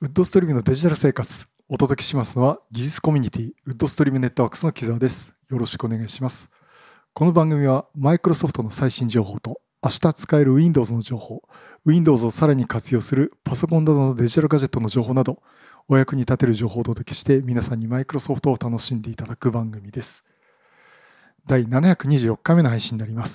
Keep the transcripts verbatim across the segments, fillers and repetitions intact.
ウッドストリームのデジタル生活、お届けしますのは技術コミュニティウッドストリームネットワークスの木澤です。よろしくお願いします。この番組はマイクロソフトの最新情報と明日使える Windows の情報、Windows をさらに活用するパソコンなどのデジタルガジェットの情報など、お役に立てる情報をお届けして皆さんにマイクロソフトを楽しんでいただく番組です。だいななひゃくにじゅうろっかいめの配信になります。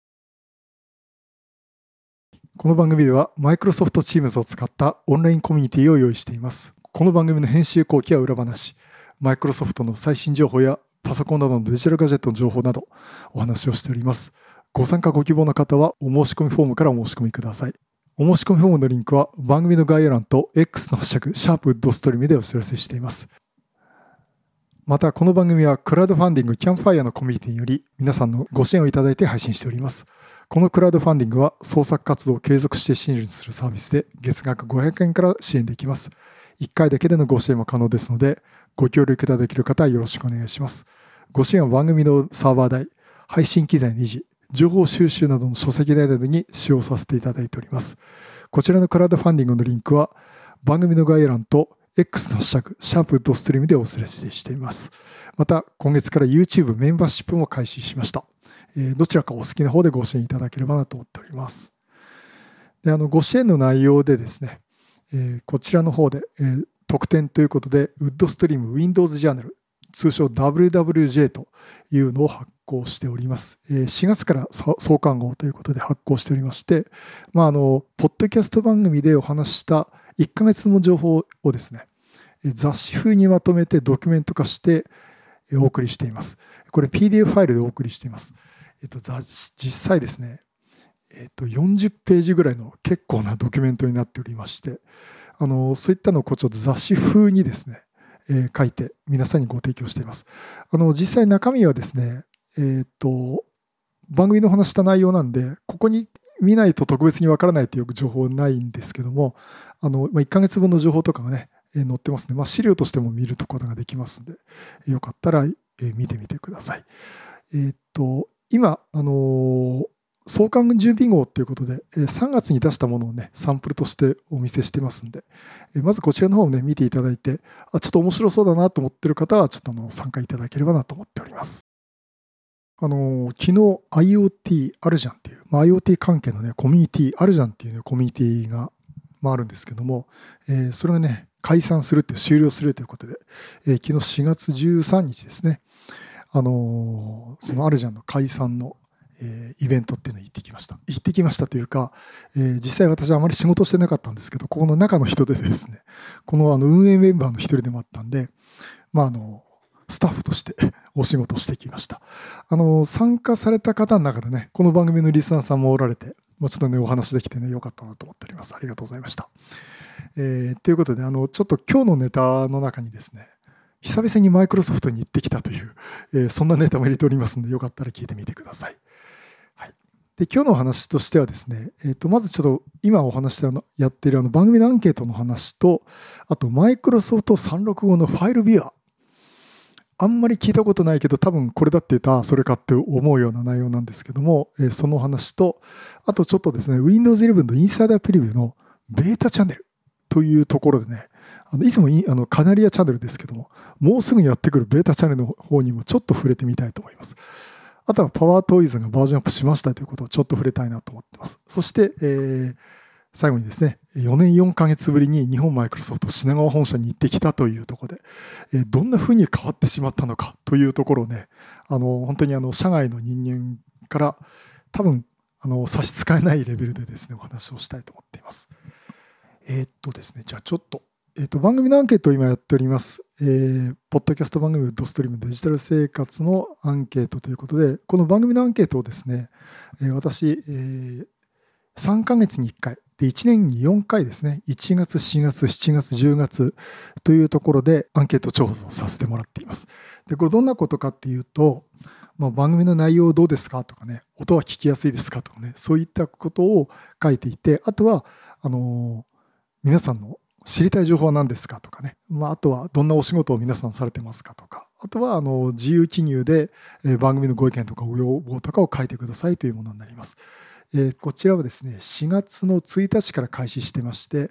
この番組では Microsoft Teams を使ったオンラインコミュニティを用意しています。この番組の編集後期は裏話、Microsoft の最新情報やパソコンなどのデジタルガジェットの情報などお話をしております。ご参加ご希望の方はお申し込みフォームからお申し込みください。お申し込みフォームのリンクは番組の概要欄と X のハッシュタグシャープウッドストリームでお知らせしています。またこの番組はクラウドファンディングキャンプファイヤーのコミュニティにより皆さんのご支援をいただいて配信しております。このクラウドファンディングは創作活動を継続して支援するサービスで月額ごひゃくえんから支援できます。いっかいだけでのご支援も可能ですのでご協力いただける方はよろしくお願いします。ご支援は番組のサーバー代、配信機材の維持、情報収集などの書籍代などに使用させていただいております。こちらのクラウドファンディングのリンクは番組の概要欄と X のハッシュタグシャープウッドストリームでお知らせしています。また今月から YouTube メンバーシップも開始しました。どちらかお好きな方でご支援いただければなと思っております。であのご支援の内容でですね、えー、こちらの方で、えー、特典ということで WoodStream Windows Journal 通称 ダブリューダブリュージェー というのを発行しております。えー、しがつから創刊号ということで発行しておりまして、まあ、あのポッドキャスト番組でお話したいっかげつの情報をですね、雑誌風にまとめてドキュメント化してお送りしています。これ ピーディーエフ ファイルでお送りしています。えっと、実際ですね、えっと、よんじゅっページぐらいの結構なドキュメントになっておりまして、あのそういったのをこうちょっと雑誌風にですね、えー、書いて皆さんにご提供しています。あの実際中身はですね、えっと番組の話した内容なんで、ここに見ないと特別にわからないという情報はないんですけども、あの、まあ、いっかげつぶんの情報とかがね、えー、載ってますね。まあ、資料としても見ることができますので、よかったら、えー、見てみてください。えっと今、あのー、創刊準備号ということで、さんがつに出したものをね、サンプルとしてお見せしてますんで、まずこちらの方をね、見ていただいて、あ、ちょっと面白そうだなと思っている方は、ちょっとあの参加いただければなと思っております。あのー、昨日 IoT あるじゃんっていう、まあ、IoT 関係のね、コミュニティあるじゃんっていう、ね、コミュニティが、まあ、あるんですけども、えー、それがね、解散するっていう、終了するということで、えー、昨日しがつじゅうさんにちですね、あのそのアルジャンの解散の、えー、イベントっていうのに行ってきました。行ってきましたというか、えー、実際私はあまり仕事してなかったんですけど、ここの中の人でですね、このあの運営メンバーの一人でもあったんで、まあ、あのスタッフとしてお仕事をしてきました。あの参加された方の中でね、この番組のリスナーさんもおられて、もうちょっとねお話できてねよかったなと思っております。ありがとうございました。えー、ということで、あのちょっと今日のネタの中にですね、久々にマイクロソフトに行ってきたという、えー、そんなネタも入れておりますので、よかったら聞いてみてください。はい、で今日のお話としてはですね、えー、とまずちょっと今お話してあのやっているあの番組のアンケートの話と、あとマイクロソフトさんびゃくろくじゅうごのファイルビュアー、あんまり聞いたことないけど多分これだって言ったらそれかって思うような内容なんですけども、えー、その話と、あとちょっとですね Windows イレブンのインサイダープレビューのベータチャンネルというところでね、あのいつもいあのカナリアチャンネルですけども、もうすぐやってくるベータチャンネルの方にもちょっと触れてみたいと思います。あとはパワートイズがバージョンアップしましたということをちょっと触れたいなと思ってます。そして、えー、最後にですね、よねんよんかげつぶりに日本マイクロソフト品川本社に行ってきたというところで、えー、どんな風に変わってしまったのかというところをね、あの本当にあの社外の人間から多分あの差し支えないレベルでですね、お話をしたいと思っています。えー、っとですね、じゃあちょっと、えー、っと番組のアンケートを今やっております。えー、ポッドキャスト番組ウッドストリームデジタル生活のアンケートということで、この番組のアンケートをですね、えー、私、えー、さんかげつにいっかいでいちねんによんかいですね、いちがつ、しがつ、しちがつ、じゅうがつというところでアンケート調査をさせてもらっています。で、これどんなことかっていうと、まあ、番組の内容どうですかとかね、音は聞きやすいですかとかね、そういったことを書いていて、あとはあのー皆さんの知りたい情報は何ですかとかね、まあ、あとはどんなお仕事を皆さんされてますかとか、あとはあの自由記入で番組のご意見とかご要望とかを書いてくださいというものになります。えー、こちらはですねしがつのついたちから開始してまして、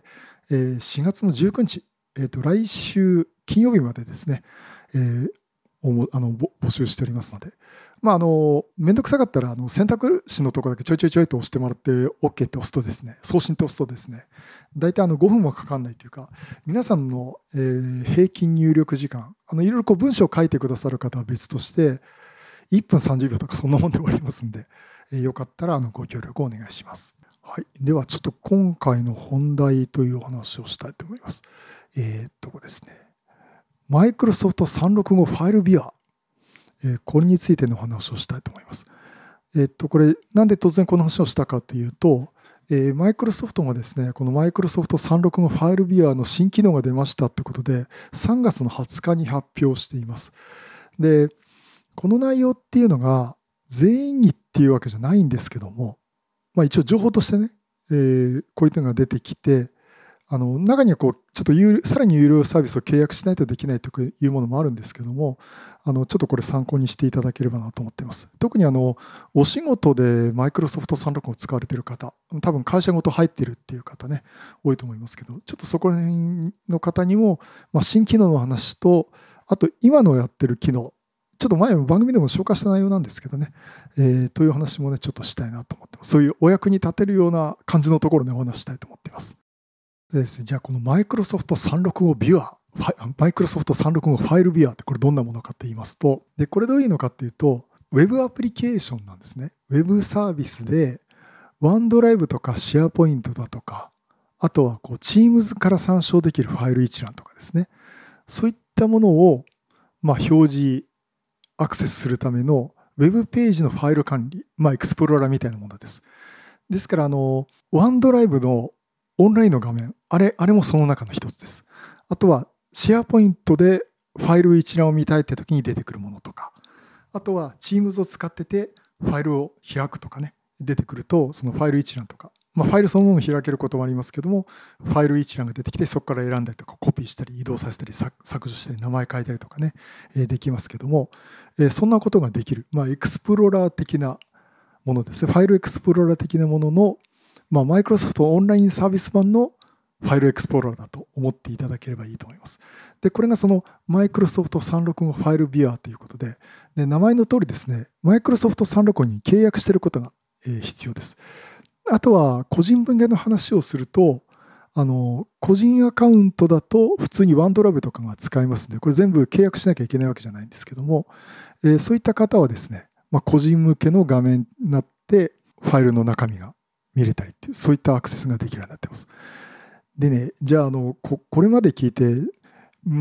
えー、しがつのじゅうくにち、えーと、来週金曜日までですね、えー、おもあの募集しておりますので、まあ、あのめんどくさかったらあの選択肢のところだけちょいちょいちょいと押してもらって OK って押すとですね、送信って押すとですね、大体あのごふんもかかんないというか、皆さんの、えー、平均入力時間、あのいろいろこう文章を書いてくださる方は別としていっぷんさんじゅうびょうとかそんなもんで終わりますんで、えー、よかったらあのご協力をお願いします。はい、ではちょっと今回の本題というお話をしたいと思います。えー、っとですね、マイクロソフトさんろくごファイルビュア、えー、これについてのお話をしたいと思います。えー、っとこれなんで突然この話をしたかというと、えー、マイクロソフトがですね、このマイクロソフトさんろくごファイルビュアの新機能が出ましたということで、さんがつのはつかに発表しています。で、この内容っていうのが全員にっていうわけじゃないんですけども、まあ、一応情報としてね、えー、こういうのが出てきて、あの中にはこうちょっと有さらに有料サービスを契約しないとできないというものもあるんですけども、あのちょっとこれ参考にしていただければなと思っています。特にあのお仕事でマイクロソフトさんろくごを使われている方、多分会社ごと入っているっていう方ね、多いと思いますけど、ちょっとそこら辺の方にも、まあ、新機能の話と、あと今のやってる機能、ちょっと前の番組でも紹介した内容なんですけどね、えー、という話もね、ちょっとしたいなと思ってます。そういうお役に立てるような感じのところでお話したいと思っています。でですね、じゃあこのマイクロソフトさんろくごビュア、マイクロソフトさんろくごファイルビュアってこれどんなものかと言いますと、でこれどういうのかっていうと、ウェブアプリケーションなんですね。ウェブサービスで、ワンドライブとかシェアポイントだとか、あとはこう Teams から参照できるファイル一覧とかですね。そういったものを、まあ、表示、アクセスするためのウェブページのファイル管理、まあ、エクスプローラーみたいなものです。ですから、あの、ワンドライブのオンラインの画面、あれ、あれもその中の一つです。あとは、シェアポイントでファイル一覧を見たいって時に出てくるものとか、あとは、Teams を使ってて、ファイルを開くとかね、出てくると、そのファイル一覧とか、まあ、ファイルそのものを開けることもありますけども、ファイル一覧が出てきて、そこから選んだりとか、コピーしたり、移動させたり、削除したり、名前変えたりとかね、えー、できますけども、えー、そんなことができる、まあ、エクスプローラー的なものですね。ファイルエクスプローラー的なものの、まあ、マイクロソフトオンラインサービス版のファイルエクスプローラーだと思っていただければいいと思います。で、これがそのマイクロソフトさんろくごファイルビュアということで、で名前の通りですね、マイクロソフトさんろくごに契約していることが必要です。あとは個人分野の話をすると、あの個人アカウントだと普通にワンドライブとかが使えますので、これ全部契約しなきゃいけないわけじゃないんですけども、えー、そういった方はですね、まあ、個人向けの画面になってファイルの中身が見れたりっていう、そういったアクセスができるようになっています。でね、じゃあ、あの こ, これまで聞いて、うん、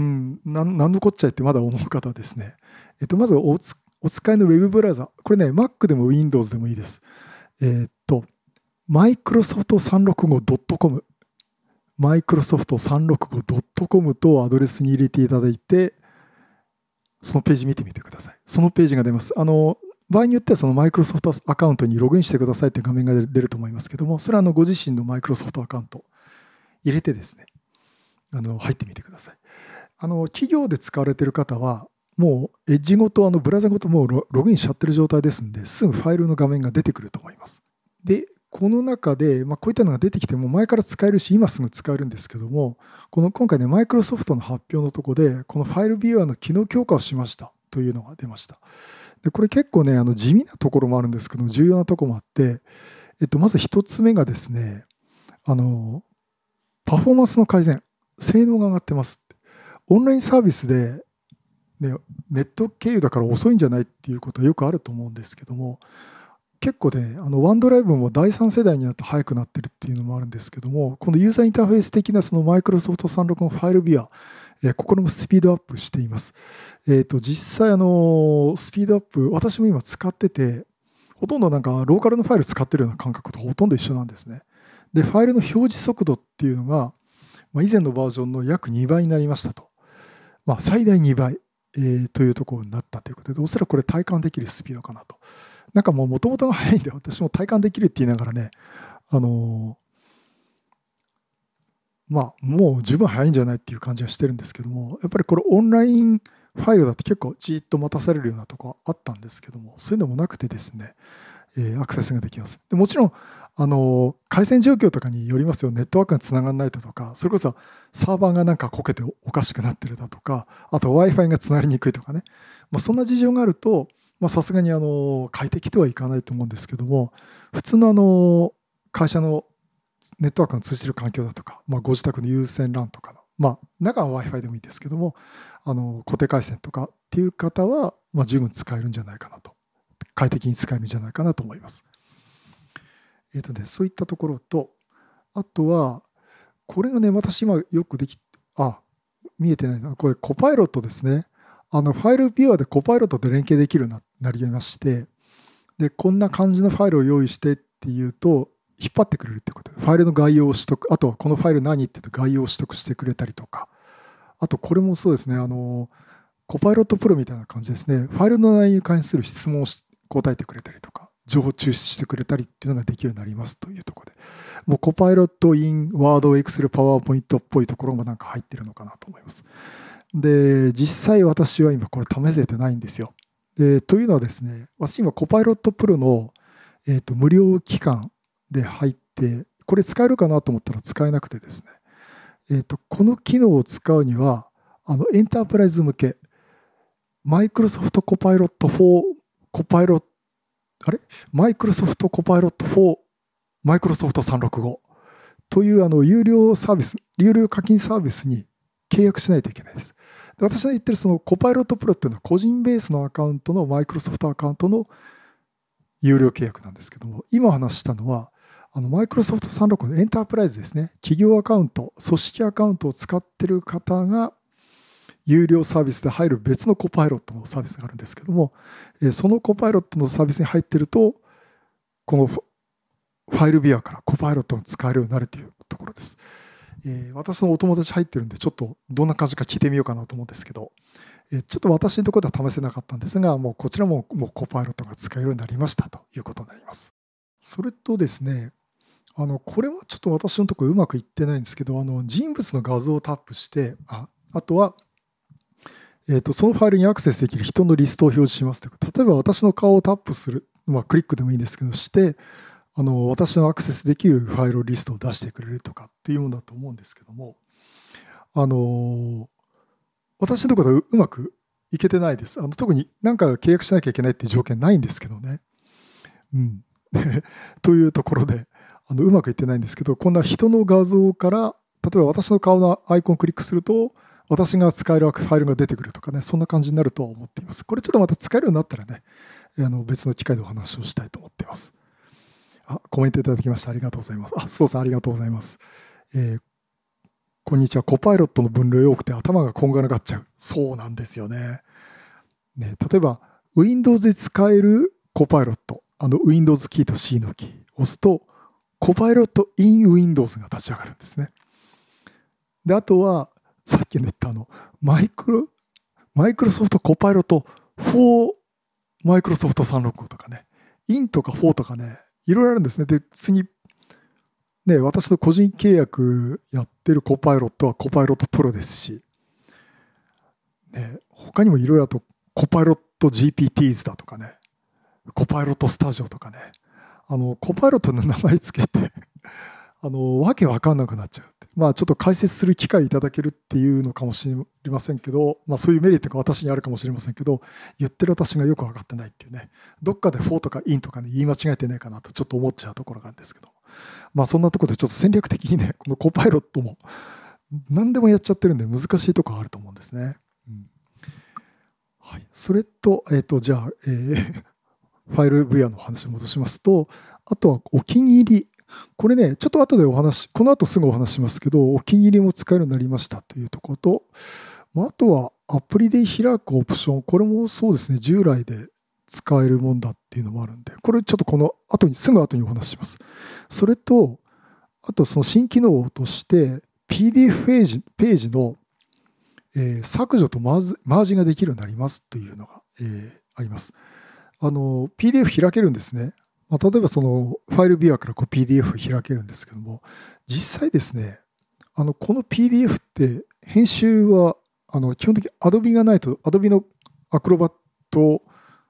なんなんのこっちゃいってまだ思う方はですね、えっと、まずおつお使いのウェブブラウザ、これね、Mac でも Windows でもいいです。えっと、マイクロソフトさんろくごドットコム、マイクロソフトさんろくごドットコム とアドレスに入れていただいて、そのページ見てみてください。そのページが出ます。あの場合によってはそのマイクロソフトアカウントにログインしてくださいという画面が出ると思いますけども、それはあのご自身のマイクロソフトアカウント入れてですね、あの入ってみてください。あの企業で使われている方は、もうエッジごと、あのブラウザごともうログインしちゃってる状態ですので、すぐファイルの画面が出てくると思います。で、この中で、まあ、こういったのが出てきても前から使えるし、今すぐ使えるんですけども、この今回ね、マイクロソフトの発表のところで、このファイルビューアーの機能強化をしましたというのが出ました。でこれ結構ね、あの地味なところもあるんですけども、重要なところもあって、えっと、まず一つ目がですね、あの、パフォーマンスの改善、性能が上がってます。オンラインサービスで、ね、ネット経由だから遅いんじゃないっていうことはよくあると思うんですけども、結構ね、あのワンドライブもだいさん世代になって速くなってるっていうのもあるんですけども、このユーザーインターフェース的なそのマイクロソフトさんろくごファイルビュア、えー、ここもスピードアップしています。えーと、実際あのスピードアップ、私も今使ってて、ほとんどなんかローカルのファイル使ってるような感覚とほとんど一緒なんですね。で、ファイルの表示速度っていうのが、まあ、以前のバージョンの約にばいになりましたと。まあ、最大にばい、えー、というところになったということで、おそらくこれ体感できるスピードかなと。なんかもう元々が速いんで、私も体感できるって言いながらね、あのー、まあ、もう十分速いんじゃないっていう感じはしてるんですけども、やっぱりこれオンラインファイルだと結構じーっと待たされるようなとこあったんですけども、そういうのもなくてですね、 えーアクセスができます。でもちろんあの回線状況とかによりますよ。ネットワークがつながらないだとか、それこそサーバーがなんかこけておかしくなってるだとか、あと Wi-Fi がつながりにくいとかね、まあ、そんな事情があるとさすがにあの快適とはいかないと思うんですけども、普通のあの会社のネットワークが通じている環境だとか、まあ、ご自宅の有線 ラン とかの、まあ、中は Wi-Fi でもいいですけども、あの固定回線とかっていう方は、まあ、十分使えるんじゃないかなと、快適に使えるんじゃないかなと思います。えーとね、そういったところと、あとは、これがね、私今よくでき、あ、見えてないな、これコパイロットですね。あのファイルビュアーでコパイロットと連携できるようになりまして、で、こんな感じのファイルを用意してっていうと、引っ張ってくれるってことで、ファイルの概要を取得、あとはこのファイル何って言うと概要を取得してくれたりとか、あとこれもそうですね、あの、コパイロットプロみたいな感じですね、ファイルの内容に関する質問を答えてくれたりとか、情報抽出してくれたりっていうのができるようになりますというところで、もうコパイロットイン、ワード、エクセル、パワーポイントっぽいところもなんか入ってるのかなと思います。で、実際私は今これ試せてないんですよ。で、というのはですね、私今コパイロットプロの、えーと、無料期間で入って、これ使えるかなと思ったら使えなくてですね、えーと、この機能を使うには、あのエンタープライズ向け、マイクロソフトコパイロットフォー、コパイロット、あれマイクロソフトコパイロットフォー、マイクロソフトさんびゃくろくじゅうごというあの有料サービス、有料課金サービスに契約しないといけないです。で、私が言ってるそのコパイロットプロっていうのは個人ベースのアカウントのマイクロソフトアカウントの有料契約なんですけども、今話したのはあのマイクロソフトさんびゃくろくじゅうごのエンタープライズですね。企業アカウント、組織アカウントを使っている方が有料サービスで入る別のコパイロットのサービスがあるんですけども、そのコパイロットのサービスに入っていると、このファイルビュアからコパイロットが使えるようになるというところです。えー、私のお友達入ってるんで、ちょっとどんな感じか聞いてみようかなと思うんですけど、えー、ちょっと私のところでは試せなかったんですが、もうこちらももうコパイロットが使えるようになりましたということになります。それとですね、あのこれはちょっと私のところうまくいってないんですけど、あの人物の画像をタップして、ああとは、えー、とそのファイルにアクセスできる人のリストを表示しますという。例えば私の顔をタップする、まあ、クリックでもいいんですけど、して、あの私のアクセスできるファイルリストを出してくれるとかっていうものだと思うんですけども、あの私のところではうまくいけてないです。あの特に何か契約しなきゃいけないっていう条件ないんですけどね。うん、というところであのうまくいってないんですけど、こんな人の画像から例えば私の顔のアイコンをクリックすると私が使えるファイルが出てくるとかね、そんな感じになるとは思っています。これちょっとまた使えるようになったらね、あの別の機会でお話をしたいと思っています。あ、コメントいただきましてありがとうございます。あ、須藤さんありがとうございます。えー、こんにちは。コパイロットの分類多くて頭がこんがらがっちゃう。そうなんですよね。ね、例えば Windows で使えるコパイロット、あの Windows キーと C のキーを押すとコパイロット in Windows が立ち上がるんですね。で、あとはさっき言ったあのマイクロマイクロソフトコパイロット for マイクロソフトさんびゃくろくじゅうごとかね、in とか for とかね、いろいろあるんですね。で、次、ね、私の個人契約やってるコパイロットはコパイロットプロですし、ね、他にもいろいろあと、コパイロット ジーピーティーズ だとかね、コパイロットスタジオとかね、あの、コパイロットの名前つけてあの、わけわかんなくなっちゃうって。まあ、ちょっと解説する機会いただけるっていうのかもしれませんけど、まあ、そういうメリットが私にあるかもしれませんけど、言ってる私がよく分かってないっていうね、どっかで for とか in とかね、言い間違えてないかなとちょっと思っちゃうところがあるんですけど、まあ、そんなところでちょっと戦略的にね、このコパイロットも何でもやっちゃってるんで難しいところあると思うんですね。うん、はい、それと、えっと、じゃあ、えー、ファイルビュアの話に戻しますと、あとはお気に入り。これね、ちょっと後でお話、この後すぐお話しますけど、お気に入りも使えるようになりましたというところと、あとはアプリで開くオプション、これもそうですね、従来で使えるもんだっていうのもあるんで、これちょっとこの後に、すぐ後にお話しします。それと、あとその新機能として、ピーディーエフ ページ、ページの、えー、削除とマージ、マージができるようになりますというのが、えー、あります。あの、ピーディーエフ 開けるんですね。まあ、例えばそのファイルビュアからこう ピーディーエフ 開けるんですけども、実際ですね、あのこの ピーディーエフ って編集はあの基本的に Adobe がないと、Adobe の Acrobat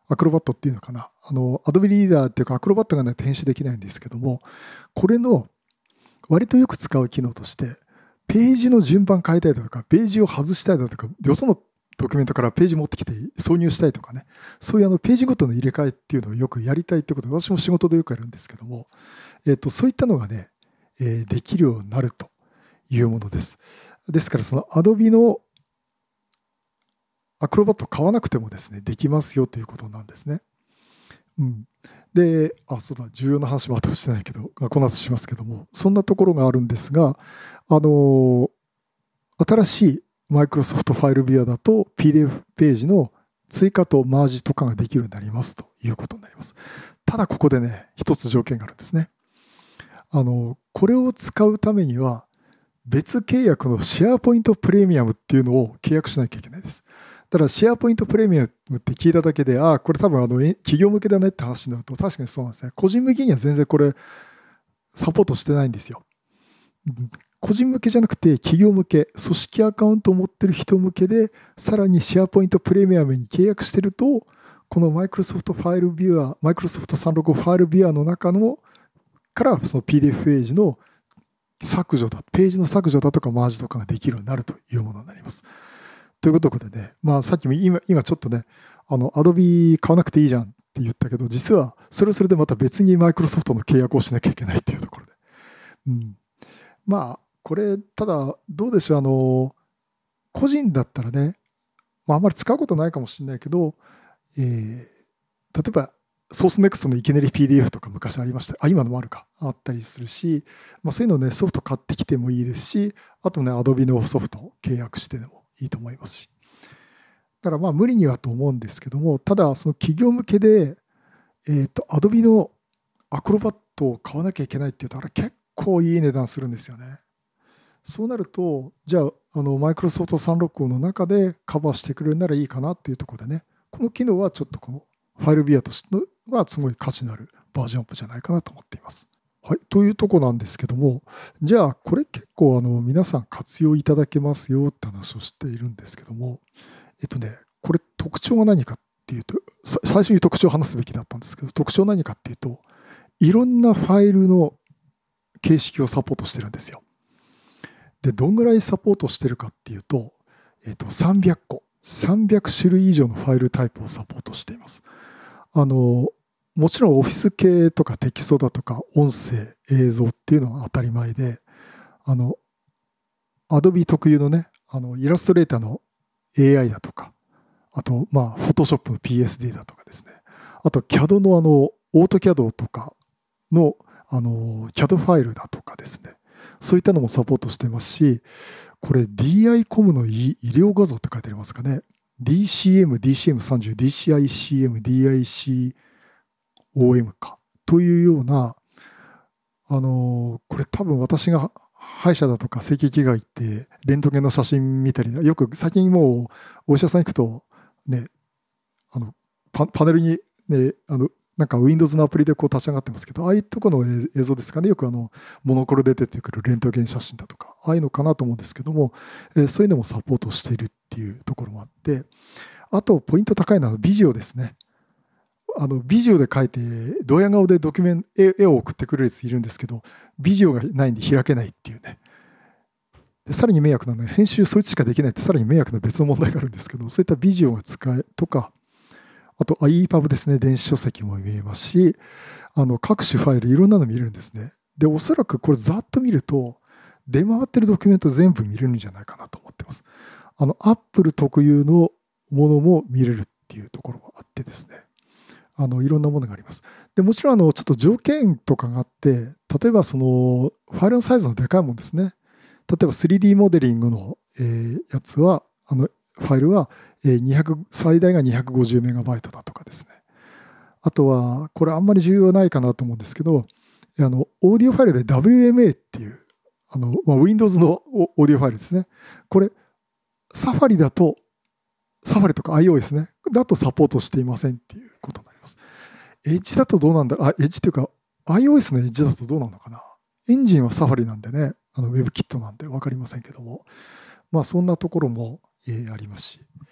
アクロバットっていうのかな、あの Adobe リーダーっていうかアクロバットがないと編集できないんですけども、これの割とよく使う機能として、ページの順番変えたりだとか、ページを外したりだとか、よそのドキュメントからページ持ってきて挿入したいとかね、そういうあのページごとの入れ替えっていうのをよくやりたいってことで、私も仕事でよくやるんですけども、えー、とそういったのがね、えー、できるようになるというものです。ですから、その Adobe のアクロバット買わなくてもですね、できますよということなんですね。うん、で、あ、そうだ、重要な話も後してないけど、この後しますけども、そんなところがあるんですが、あの新しいマイクロソフトファイルビュアだと ピーディーエフ ページの追加とマージとかができるようになりますということになります。ただここでね、一つ条件があるんですね。あの、これを使うためには別契約のシェアポイントプレミアムっていうのを契約しなきゃいけないです。ただシェアポイントプレミアムって聞いただけで、ああ、これ多分あの企業向けだねって話になると、確かにそうなんですね。個人向けには全然これサポートしてないんですよ。個人向けじゃなくて企業向け、組織アカウントを持ってる人向けで、さらにシェアポイントプレミアムに契約してると、このマイクロソフトファイルビュア、マイクロソフトさんびゃくろくじゅうファイルビュアの中のからその ピーディーエフ ページの削除だ、ページの削除だとかマージとかができるようになるというものになります。ということでね、まあさっきも今、今ちょっとね、あの Adobe 買わなくていいじゃんって言ったけど、実はそれはそれでまた別にマイクロソフトの契約をしなきゃいけないっていうところで。うん、まあこれ、ただどうでしょう、あの個人だったらね、まあ、あんまり使うことないかもしれないけど、えー、例えばソースネクストのいきなり ピーディーエフ とか昔ありました。あ、今のもあるか。あったりするし、まあ、そういうのね、ソフト買ってきてもいいですし、あとね、Adobe のソフトを契約してでもいいと思いますし。だからまあ無理にはと思うんですけども、ただその企業向けで、えーと、Adobe のアクロバットを買わなきゃいけないっていうと、あれ結構いい値段するんですよね。そうなると、じゃあ、あのマイクロソフトさんびゃくろくじゅうの中でカバーしてくれるならいいかなっていうところでね、この機能はちょっとこのファイルビュアとしてはすごい価値のあるバージョンアップじゃないかなと思っています。はい、というところなんですけども、じゃあこれ結構あの皆さん活用いただけますよって話をしているんですけども、えっとね、これ特徴が何かっていうと、最初に特徴を話すべきだったんですけど、特徴は何かっていうと、いろんなファイルの形式をサポートしてるんですよ。で、どんぐらいサポートしてるかっていうと、えっと、さんびゃっこ、さんびゃく種類以上のファイルタイプをサポートしています。あの、もちろんオフィス系とかテキストだとか音声、映像っていうのは当たり前で、あの、Adobe 特有のね、あの、イラストレーターの エーアイ だとか、あと、まあ、Photoshop の ピーエスディー だとかですね、あと シーエーディー のあの、オートキャド とかの、あの、シーエーディー ファイルだとかですね、そういったのもサポートしてますし、これ ディーアイコム の医療画像って書いてありますかね。ディーシーエム、ディーシーエムさんじゅう、ディーシーアイシーエム、ディーアイシーオーエム か。というような、あの、これ多分私が歯医者だとか整形外科行ってレントゲンの写真見たり、よく最近もうお医者さん行くとね、あの パ, パネルにね、あのなんか Windows のアプリでこう立ち上がってますけど、ああいうところの映像ですかね、よくあのモノクロで出てくるレントゲン写真だとか、ああいうのかなと思うんですけども、えー、そういうのもサポートしているっていうところもあって、あとポイント高いのはビジオですね。あのビジオで描いて、ドヤ顔でドキュメント、絵を送ってくれるやついるんですけど、ビジオがないんで開けないっていうね。でさらに迷惑なのは、編集そいつしかできないってさらに迷惑な別の問題があるんですけど、そういったビジオが使えとか、あと アイイーパブ ですね、電子書籍も見えますし、あの各種ファイルいろんなの見れるんですね。で、おそらくこれざっと見ると、出回ってるドキュメント全部見れるんじゃないかなと思ってます。あの、Apple 特有のものも見れるっていうところもあってですね。あのいろんなものがあります。でもちろんあのちょっと条件とかがあって、例えばそのファイルのサイズのでかいものですね。例えば スリーディー モデリングの、えー、やつは、あのファイルはにひゃく最大が にひゃくごじゅうメガバイト だとかですね。あとは、これあんまり重要ないかなと思うんですけど、あのオーディオファイルで ダブリューエムエー っていう、あの、まあ、Windows のオーディオファイルですね。これ、サファリだと、サファリとか iOS ね、だとサポートしていませんっていうことになります。エッジだとどうなんだろう、あ、エッジというか iOS のエッジだとどうなのかな。エンジンはサファリなんでね、あの WebKit なんで分かりませんけども、まあそんなところも、えー、ありますし、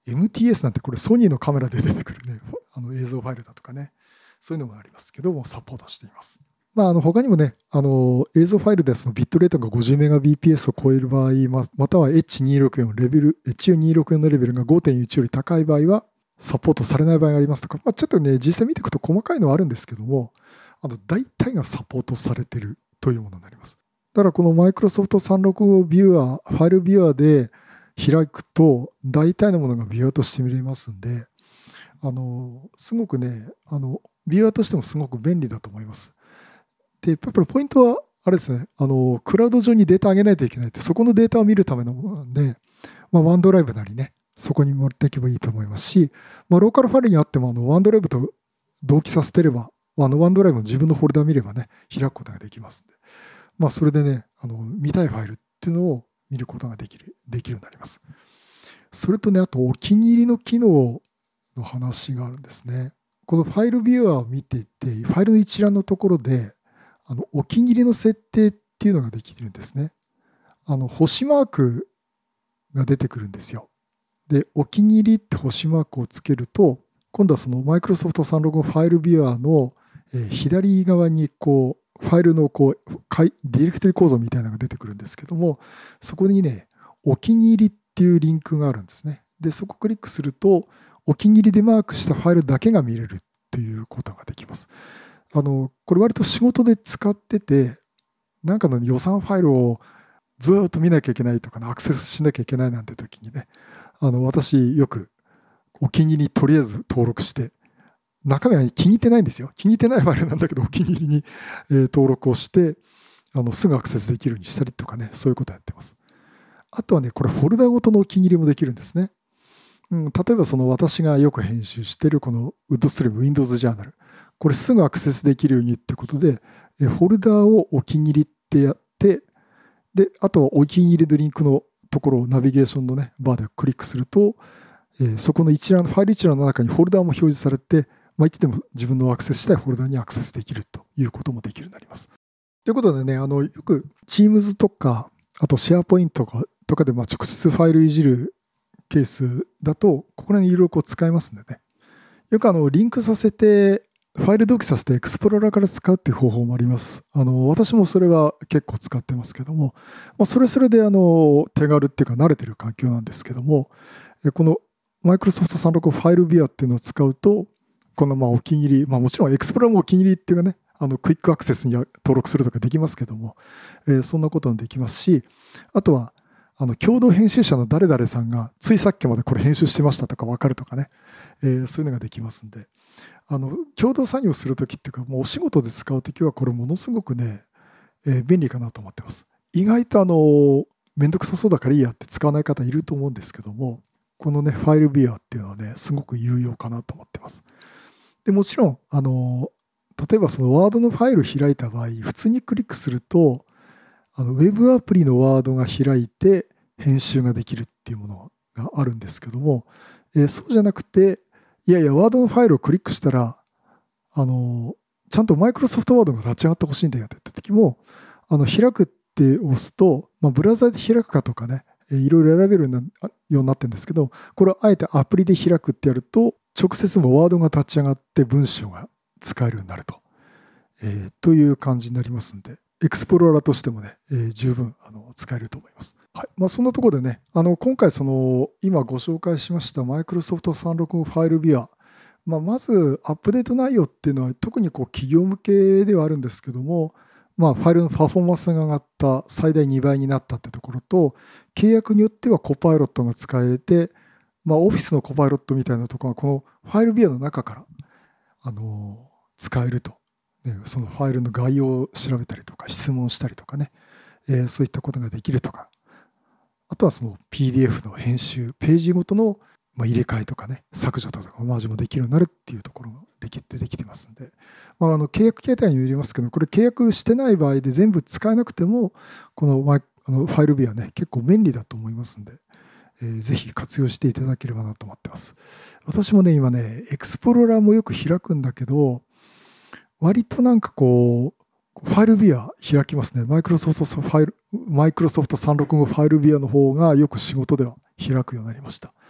エムティーエス なんてこれソニーのカメラで出てくるね、あの映像ファイルだとかね、そういうのもありますけども、サポートしています。まあ、あの他にもね、あの映像ファイルでそのビットレートが ごじゅうメガビーピーエス を超える場合、ままたは エイチにひゃくろくじゅうよん レベル、エイチよんにひゃくろくじゅうよん のレベルが ごてんいち より高い場合は、サポートされない場合がありますとか、まあ、ちょっとね、実際見ていくと細かいのはあるんですけども、あの大体がサポートされているというものになります。だからこのマイクロソフトさんびゃくろくじゅうごビューアー、ファイルビューアーで開くと、大体のものがビューアーとして見れますんで、あのすごくね、あのビューアーとしてもすごく便利だと思います。で、やっぱりポイントは、あれですね、あのクラウド上にデータ上げないといけないって、そこのデータを見るためのものなんで、まあ、ワンドライブなりね、そこに持っていけばいいと思いますし、まあ、ローカルファイルにあっても、あのワンドライブと同期させてれば、あのワンドライブの自分のフォルダを見ればね、開くことができますんで、まあ、それでね、あの見たいファイルっていうのを見ることができる、できるようになります。それとね、あとお気に入りの機能の話があるんですね。このファイルビューアーを見ていて、ファイルの一覧のところで、あのお気に入りの設定っていうのができるんですね。あの星マークが出てくるんですよ。で、お気に入りって星マークをつけると、今度はそのマイクロソフトさんびゃくろくじゅうごファイルビューアーの左側にこうファイルのこうディレクトリ構造みたいなのが出てくるんですけども、そこにね、お気に入りっていうリンクがあるんですね。で、そこをクリックすると、お気に入りでマークしたファイルだけが見れるということができます。あのこれ割と仕事で使ってて、なんかの予算ファイルをずっと見なきゃいけないとか、ね、アクセスしなきゃいけないなんて時にね、あの私よくお気に入りにとりあえず登録して、中身は気に入ってないんですよ。気に入ってないファイルなんだけどお気に入りに登録をして、あのすぐアクセスできるようにしたりとかね、そういうことをやってます。あとはね、これフォルダごとのお気に入りもできるんですね。うん、例えばその私がよく編集しているこの WoodStream Windows Journal、これすぐアクセスできるようにってことで、フォルダをお気に入りってやって、で、あとはお気に入りのリンクのところをナビゲーションのね、バーでクリックすると、えー、そこの一覧、ファイル一覧の中にフォルダも表示されて、まあ、いつでも自分のアクセスしたいフォルダにアクセスできるということもできるようになります。ということでね、あのよく Teams とか、あと SharePoint とかとかでまあ直接ファイルいじるケースだと、ここら辺いろいろこう使えますんでね。よくあのリンクさせて、ファイル同期させてエクスプローラーから使うっていう方法もあります。あの私もそれは結構使ってますけども、まあ、それそれであの手軽っていうか慣れてる環境なんですけども、このマイクロソフトさんびゃくろくじゅうごファイルビュアっていうのを使うと、このまあお気に入り、まあ、もちろんエクスプローラーもお気に入りっていうかね、あのクイックアクセスに登録するとかできますけども、えー、そんなこともできますし、あとはあの共同編集者の誰々さんがついさっきまでこれ編集してましたとか分かるとかね、えー、そういうのができますんで、あの共同作業するときっていうか、もうお仕事で使うときはこれものすごくね、えー、便利かなと思ってます。意外とあのめんどくさそうだからいいやって使わない方いると思うんですけども、このねファイルビュアーっていうのはねすごく有用かなと思ってます。でもちろんあの例えばそのワードのファイル開いた場合、普通にクリックするとあのウェブアプリのワードが開いて編集ができるっていうものがあるんですけども、えー、そうじゃなくて、いやいやワードのファイルをクリックしたらあのちゃんとマイクロソフトワードが立ち上がってほしいんだよって言った時も、あの開くって押すと、まあ、ブラウザで開くかとかね、いろいろ選べるようになってるんですけど、これをあえてアプリで開くってやると直接もワードが立ち上がって文章が使えるようになると、えー、という感じになりますんで、エクスプローラーとしてもね、えー、十分あの使えると思います。はい、まあ、そんなところでね、あの今回その今ご紹介しましたマイクロソフトさんびゃくろくじゅうごファイルビュアー、まあ、まずアップデート内容っていうのは特にこう企業向けではあるんですけども、まあ、ファイルのパフォーマンスが上がった最大にばいになったってところと、契約によってはコパイロットが使えて、まあ、オフィスのコパイロットみたいなところがこのファイルビュアーの中からあの使えると、ね、そのファイルの概要を調べたりとか質問したりとかね、えー、そういったことができるとか、あとはその ピーディーエフ の編集、ページごとのまあ入れ替えとかね、削除とかマージもできるようになるっていうところができてできてますんで、まあ、あの契約形態によりますけど、これ契約してない場合で全部使えなくても、このマイあのファイルビュアね、結構便利だと思いますんで、えー、ぜひ活用していただければなと思ってます。私もね、今ね、エクスプローラーもよく開くんだけど、割となんかこう、ファイルビュア開きますね。マイクロソフトファイル、マイクロソフトさんびゃくろくじゅうごファイルビュアの方がよく仕事では開くようになりました。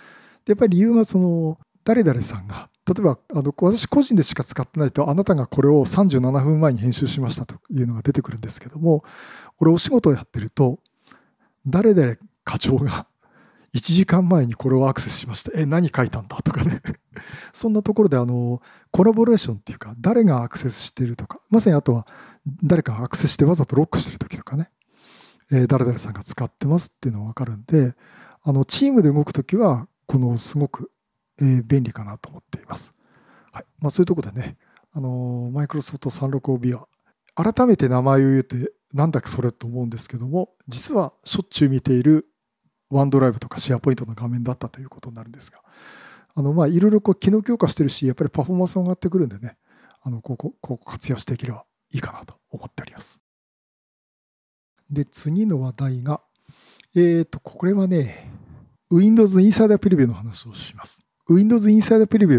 でやっぱり理由がその誰々さんが例えばあの私個人でしか使ってないとあなたがこれをさんじゅうななふんまえに編集しましたというのが出てくるんですけども、これお仕事をやってると誰々課長がいちじかんまえにこれをアクセスしました、え何書いたんだとかねそんなところであのコラボレーションっていうか誰がアクセスしているとか、まさにあとは誰かがアクセスしてわざとロックしてる時とかね、えー、誰々さんが使ってますっていうのが分かるんで、あのチームで動くときはこのすごく、えー、便利かなと思っています。はい、まあ、そういうところでね、あのマイクロソフトさんびゃくろくじゅうビーは改めて名前を言うてなんだっけそれと思うんですけども、実はしょっちゅう見ているワンドライブとかシェアポイントの画面だったということになるんですが、あのまあいろいろこう機能強化してるし、やっぱりパフォーマンスが上がってくるんでね、あのここここ活用していければいいかなと思っております。で次の話題が、えーとこれはね Windows Insider Preview の話をします。Windows Insider Preview って、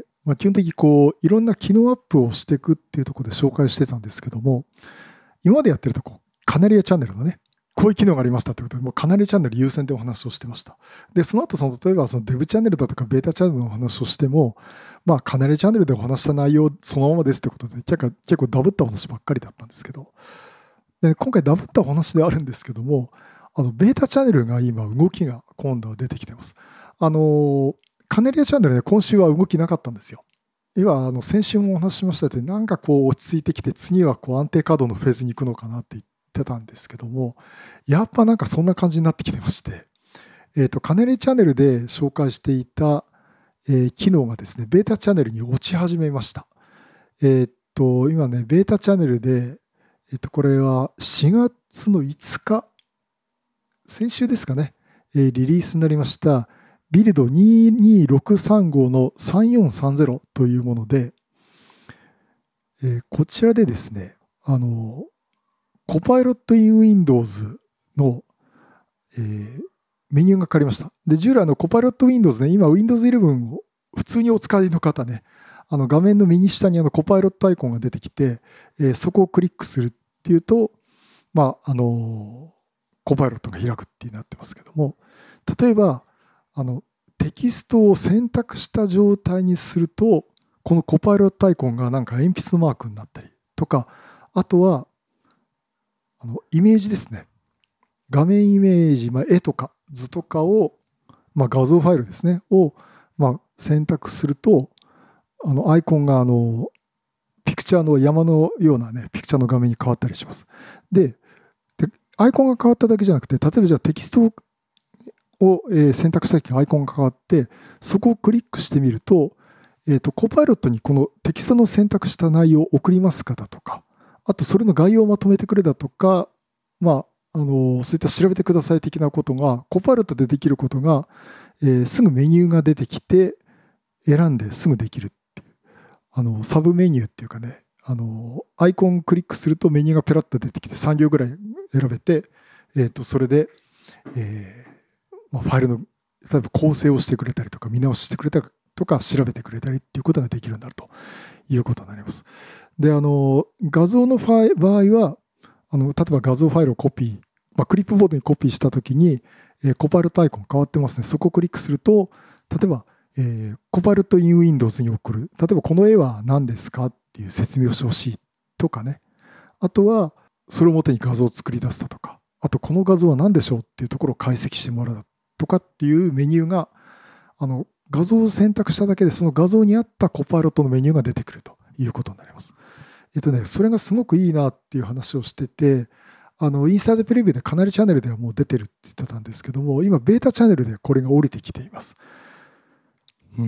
まあ、基本的にこういろんな機能アップをしていくっていうところで紹介してたんですけども、今までやってるとこうカナリアチャンネルのねこういう機能がありましたということで、もうカナリアチャンネル優先でお話をしてました。でその後その例えばそのデブチャンネルだとかベータチャンネルのお話をしても、まあカナリアチャンネルでお話した内容そのままですということで結構結構ダブったお話ばっかりだったんですけど、で今回ダブったお話であるんですけども、あのベータチャンネルが今動きが今度は出てきてます。あのカナリアチャンネルね今週は動きなかったんですよ。今あの先週もお話ししましたけど、なんかこう落ち着いてきて次はこう安定稼働のフェーズに行くのかなって言ってたんですけども、やっぱなんかそんな感じになってきてまして、えーとカナリアチャンネルで紹介していた、えー、機能がですねベータチャンネルに落ち始めました。えーと今ねベータチャンネルで、えーとこれはしがつのいつか先週ですかね、えー、リリースになりましたビルドにーにーろくさんごのさんよんさんゼロというもので、えー、こちらでですね、あの、Copilot in Windows の、えー、メニューがかかりました。で、従来の Copilot Windows ね、今 Windows イレブンを普通にお使いの方ね、あの画面の右下にあの Copilot アイコンが出てきて、えー、そこをクリックするっていうと、まあ、あの、Copilot が開くってなってますけども、例えば、あのテキストを選択した状態にするとこのコパイロットアイコンがなんか鉛筆マークになったりとか、あとはあのイメージですね、画面イメージ、まあ、絵とか図とかを、まあ、画像ファイルですねを、まあ、選択するとあのアイコンがあのピクチャーの山のようなねピクチャーの画面に変わったりします。で、でアイコンが変わっただけじゃなくて、例えばじゃあテキストをを選択した時にアイコンが変わって、そこをクリックしてみると、えーと、コパイロットにこのテキストの選択した内容を送りますかだとか、あとそれの概要をまとめてくれだとか、まあ、あのそういった調べてください的なことが、コパイロットでできることが、えー、すぐメニューが出てきて、選んですぐできるっていう、あのサブメニューっていうかね、あのアイコンクリックするとメニューがペラッと出てきてさん行ぐらい選べて、えーと、それで、えーまあ、ファイルの例えば構成をしてくれたりとか見直ししてくれたりとか調べてくれたりっていうことができるようになるということになります。で、あの画像のファイ場合はあの例えば画像ファイルをコピー、まあ、クリップボードにコピーしたときに、えー、コパイロットアイコン変わってますね。そこをクリックすると例えば、えー、コパイロット in Windows に送る、例えばこの絵は何ですかっていう説明をしてほしいとかね、あとはそれをもとに画像を作り出すだとか、あとこの画像は何でしょうっていうところを解析してもらうとかっていうメニューが、あの画像を選択しただけでその画像に合ったコパイロットのメニューが出てくるということになります。えっとね、それがすごくいいなっていう話をしてて、あのインサイドプレビューでかなりチャンネルではもう出てるって言ってたんですけども、今ベータチャンネルでこれが降りてきています。うん。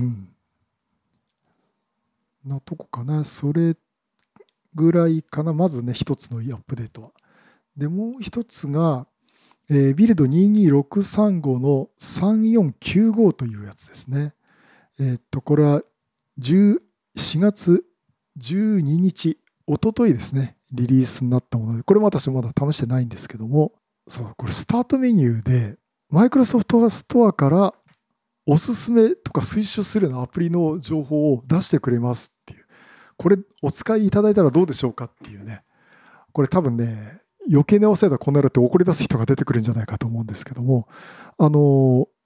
なとこかな。それぐらいかな。まずね、一つのアップデートは。で、もう一つが、えー、ビルドにーにーろくさんごのさんよんきゅうごというやつですね。えー、っと、これはしがつじゅうににち、おとといですね、リリースになったもので、これも私まだ試してないんですけども、そう、これスタートメニューで、マイクロソフトストアからおすすめとか推奨するようなアプリの情報を出してくれますっていう、これお使いいただいたらどうでしょうかっていうね、これ多分ね、余計なお世話だこんなのって怒り出す人が出てくるんじゃないかと思うんですけども、あの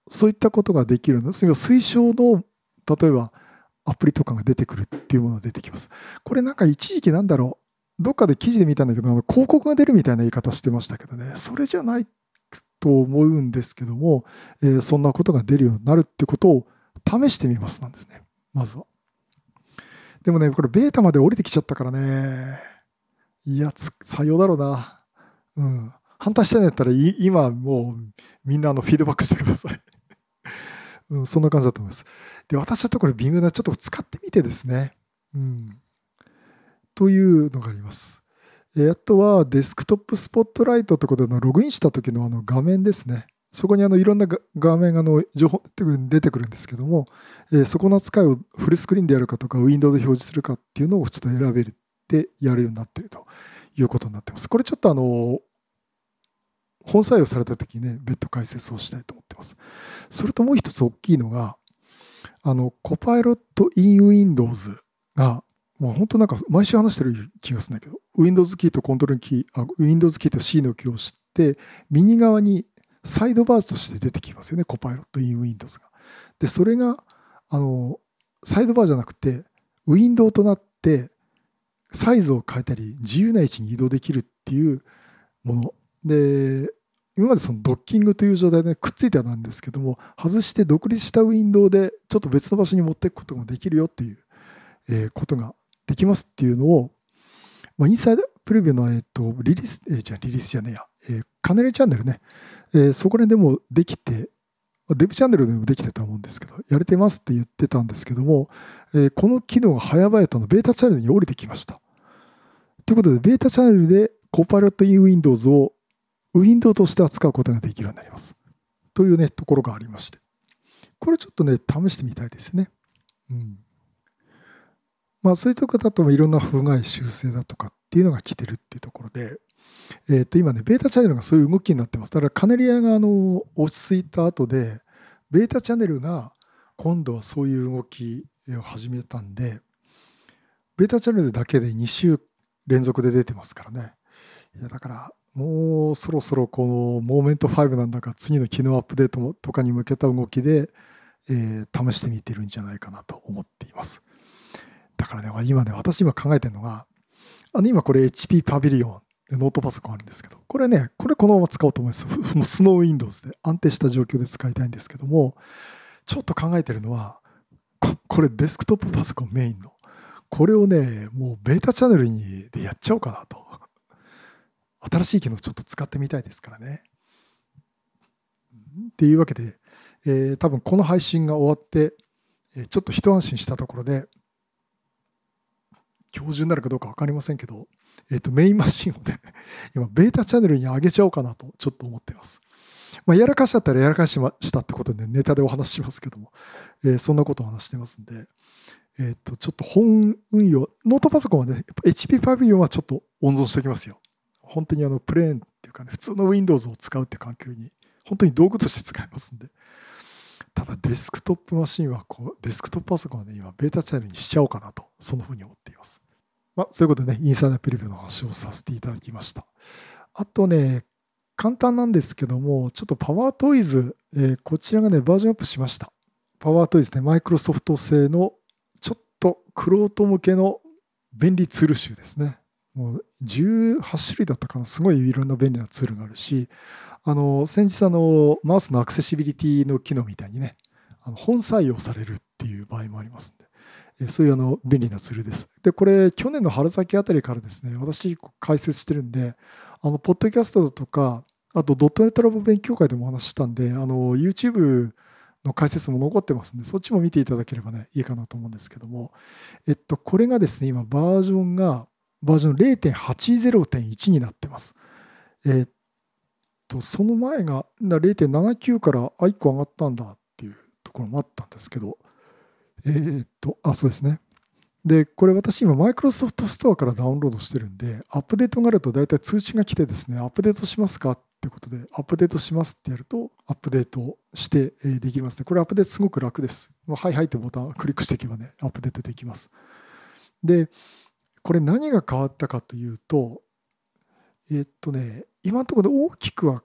そういったことができるのです。推奨の例えばアプリとかが出てくるっていうものが出てきます。これなんか一時期なんだろう、どっかで記事で見たんだけど、あの広告が出るみたいな言い方してましたけどね、それじゃないと思うんですけども、えーそんなことが出るようになるってことを試してみますなんですね、まずは。でもね、これベータまで降りてきちゃったからね、いや、つ採用だろうな。うん。反対したいんだったら、い今もうみんなあのフィードバックしてください。うん、そんな感じだと思います。で、私はとこれ、Bing でちょっと使ってみてですね。うん。というのがあります。えーあとは、デスクトップスポットライトということでのログインした時のあの画面ですね。そこにあのいろんなが画面があの情報出てくる出てくるんですけども、えーそこの扱いをフルスクリーンでやるかとか、ウィンドウで表示するかっていうのをちょっと選べるってやるようになっているということになっています。これちょっとあの、本採用された時にね、別途解説をしたいと思っています。それともう一つ大きいのが、あの、コパイロット in Windows が、もう本当なんか毎週話してる気がするんだけど、Windows キーとコントロールキー、あ Windows キーと C のキーを押して、右側にサイドバーとして出てきますよね、コパイロット in Windows が。で、それが、あの、サイドバーじゃなくて、ウィンドウとなって、サイズを変えたり、自由な位置に移動できるっていうもの。で、今までそのドッキングという状態でくっついてはなんですけども、外して独立したウィンドウでちょっと別の場所に持っていくことができるよっていう、えーことができますっていうのを、まあ、インサイドプレビューの、えーとリリース、えーじゃあリリースじゃねえや、えーカネルチャンネルね、えーそこら辺でもできて、デブチャンネルでもできてたと思うんですけど、やれてますって言ってたんですけども、えーこの機能が早々とのベータチャンネルに降りてきました。ということで、ベータチャンネルで Copilot in Windows をウィンドウとして扱うことができるようになります。というね、ところがありまして。これちょっとね、試してみたいですね。うん。まあ、そういうところだといろんな不具合修正だとかっていうのが来てるっていうところで、えっと、今ね、ベータチャンネルがそういう動きになってます。だからカネリアがあの落ち着いた後で、ベータチャンネルが今度はそういう動きを始めたんで、ベータチャンネルだけでに週連続で出てますからね。いやだからもうそろそろこのモーメントファイブなんだか次の機能アップデートとかに向けた動きで、えー試してみてるんじゃないかなと思っています。だからね、今ね、私今考えてるのが、あの今これ エイチピー パビリオンでノートパソコンあるんですけど、これね、これこのまま使おうと思います。もうスノー Windows で安定した状況で使いたいんですけども、ちょっと考えてるのは、ここれデスクトップパソコンメインの、これをね、もうベータチャンネルにでやっちゃおうかなと。新しい機能ちょっと使ってみたいですからね。っていうわけで、えー多分この配信が終わって、えーちょっと一安心したところで、今日中になるかどうか分かりませんけど、えーとメインマシンをね、今、ベータチャンネルに上げちゃおうかなとちょっと思っています。まあ、やらかしちゃったらやらかしましたってことでネタでお話ししますけども、えーそんなことを話してますんで、えーとちょっと本運用、ノートパソコンはね、やっぱ エイチピー パビリオンはちょっと温存しておきますよ。本当にあのプレーンっていうかね、普通の Windows を使うっていう環境に、本当に道具として使えますんで。ただデスクトップマシンはこう、デスクトップパソコンはね、今、ベータチャンネルにしちゃおうかなと、そんなふうに思っています。まあ、そういうことでね、インサイダープレビューの話をさせていただきました。あとね、簡単なんですけども、ちょっとパワートイズ、えーこちらがね、バージョンアップしました。パワートイズね、マイクロソフト製のちょっとクロート向けの便利ツール集ですね。もうじゅうはち種類だったかな、すごいいろんな便利なツールがあるし、あの先日あの、マウスのアクセシビリティの機能みたいにね、あの本採用されるっていう場合もありますんで、えそういうあの便利なツールです。で、これ、去年の春先あたりからですね、私、解説してるんで、あのポッドキャストだとか、あとドットネットラボ勉強会でもお話ししたんで、あの YouTube の解説も残ってますんで、そっちも見ていただければね、いいかなと思うんですけども、えっと、これがですね、今、バージョンが、バージョン ゼロてんはちじゅうてんいち になってます。えっと、その前が ゼロてんななきゅう からあいっこ上がったんだっていうところもあったんですけど、えっと、あ、そうですね。で、これ私今、マイクロソフトストアからダウンロードしてるんで、アップデートがあると大体通知が来てですね、アップデートしますかってことで、アップデートしますってやると、アップデートしてできますね。これアップデートすごく楽です。はいはいってボタンをクリックしていけばね、アップデートできます。で、これ何が変わったかというと、えっとね、今のところで大きくは変わっ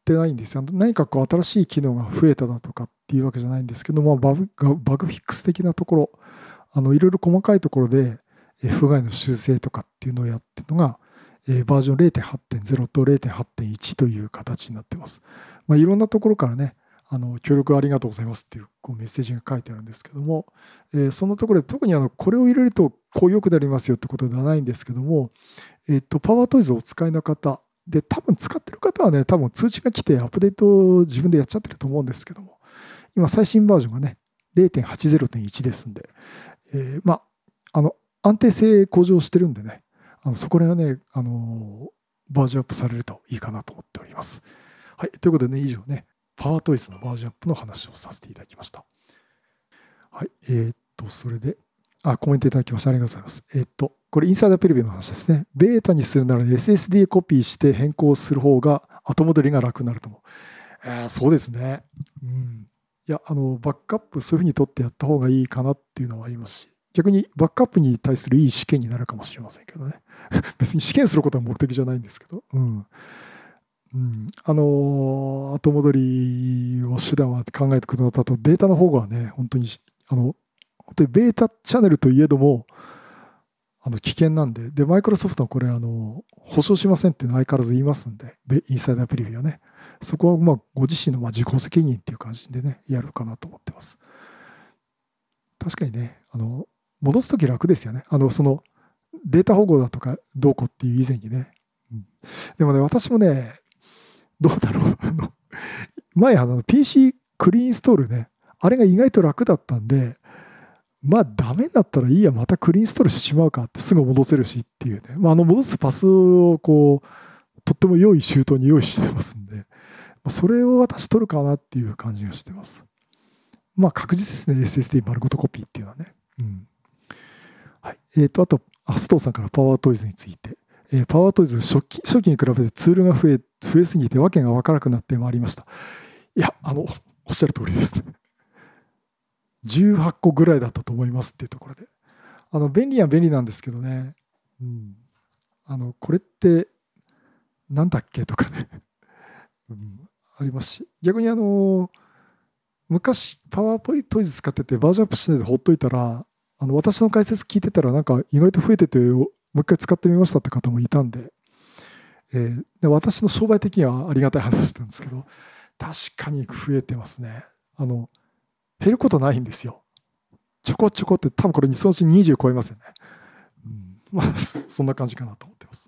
ってないんですよ。何かこう新しい機能が増えただとかっていうわけじゃないんですけども、バグ、バグフィックス的なところ、あのいろいろ細かいところで不具合の修正とかっていうのをやってるのが、えー、バージョン れいてんはちてんゼロ と れいてんはちてんいち という形になってます。まあ、いろんなところからね、あの協力ありがとうございますっていうこうメッセージが書いてあるんですけども、えー、そのところで特にあのこれを入れるとこう良くなりますよってことではないんですけども、えー、とパワートイズをお使いの方で、多分使ってる方はね、多分通知が来てアップデートを自分でやっちゃってると思うんですけども、今最新バージョンがね れいてんはちゼロてんいち ですんで、えー、まああの安定性向上してるんでね、あのそこら辺はね、あのバージョンアップされるといいかなと思っております。はい、ということでね、以上ね、パワートイズのバージョンアップの話をさせていただきました。はい、えー、っと、それで、あ、コメントいただきましてありがとうございます。えー、っと、これインサイダープレビューの話ですね。ベータにするなら エスエスディー コピーして変更する方が後戻りが楽になると思う。えー、そうですね。うん。いや、あの、バックアップそういうふうに取ってやった方がいいかなっていうのはありますし、逆にバックアップに対するいい試験になるかもしれませんけどね。別に試験することは目的じゃないんですけど。うん。うん、あの後戻りを手段は考えてくるのだと、データの方がね、本当にあの本当にベータチャンネルといえどもあの危険なんで、でマイクロソフトはこれあの保証しませんっていうのは相変わらず言いますんで、インサイダープレビューはね、そこはまあご自身のまあ自己責任っていう感じでね、やるかなと思ってます。確かにね、あの戻すとき楽ですよね。あのそのデータ保護だとかどうこうっていう以前にね。うん、でもね、私もね、どうだろう。あの前あの ピーシー クリーンインストールね、あれが意外と楽だったんで、まあダメだったらいいや、またクリーンインストールしてしまうかってすぐ戻せるしっていうね、まあ、あの戻すパスをこう、とっても良い周到に用意してますんで、それを私取るかなっていう感じがしてます。まあ確実ですね、エスエスディー 丸ごとコピーっていうのはね。うん。はい。えっ、ー、と、あと、あ、須藤さんからパワートイズについて。えー、パワートイズ初期、初期に比べてツールが増え、増えすぎてわけが分からなくなってまいりました。いや、あの、おっしゃる通りですね。じゅうはっこぐらいだったと思いますっていうところで。あの、便利は便利なんですけどね。うん。あの、これって、なんだっけとかね、うん、ありますし。逆にあの、昔、パワーポイトイズ使っててバージョンアップしないでほっといたら、あの私の解説聞いてたら、なんか意外と増えてて、もう一回使ってみましたって方もいたんで、えー、で私の商売的にはありがたい話なんですけど、確かに増えてますね。あの減ることないんですよ。ちょこちょこって、多分これそのうちにじゅう超えますよね。うん、まあそんな感じかなと思ってます。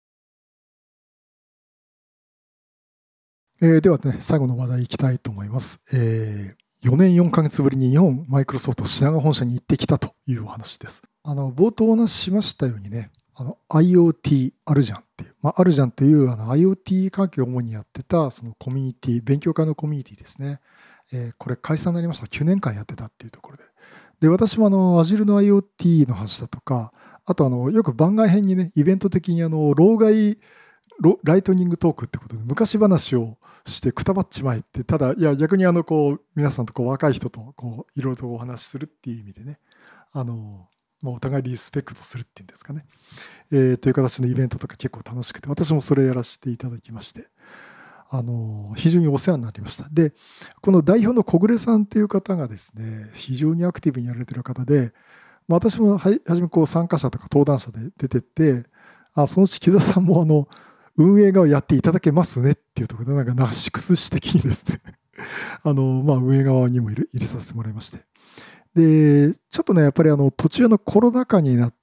えー、ではね、最後の話題いきたいと思います。えー、よねんよんかげつぶりに日本マイクロソフト品川本社に行ってきたというお話です。あの冒頭お話ししましたようにね、あの IoT あるじゃんっていう、まあ、あるじゃんというあの IoT 関係を主にやってたそのコミュニティ、勉強会のコミュニティですね。えー、これ解散になりました。きゅうねんかんやってたっていうところで。で、私もあの Azure の IoT の話だとか、あとあのよく番外編にね、イベント的にあの老害ライトニングトークってことで昔話をしてくたばっちまえって、ただいや逆にあのこう皆さんとこう若い人とこういろいろとお話しするっていう意味でね、あのまあお互いリスペクトするっていうんですかね、えー、という形のイベントとか結構楽しくて、私もそれやらせていただきまして、あの非常にお世話になりました。で、この代表の小暮さんという方がですね、非常にアクティブにやられてる方で、まあ、私もはじめこう参加者とか登壇者で出てって、あそのうち木田さんもあの運営側やっていただけますねっていうところで、なんかなし崩し的にですねあの、まあ、運営側にも入れ入れさせてもらいまして、でちょっとねやっぱりあの途中のコロナ禍になって、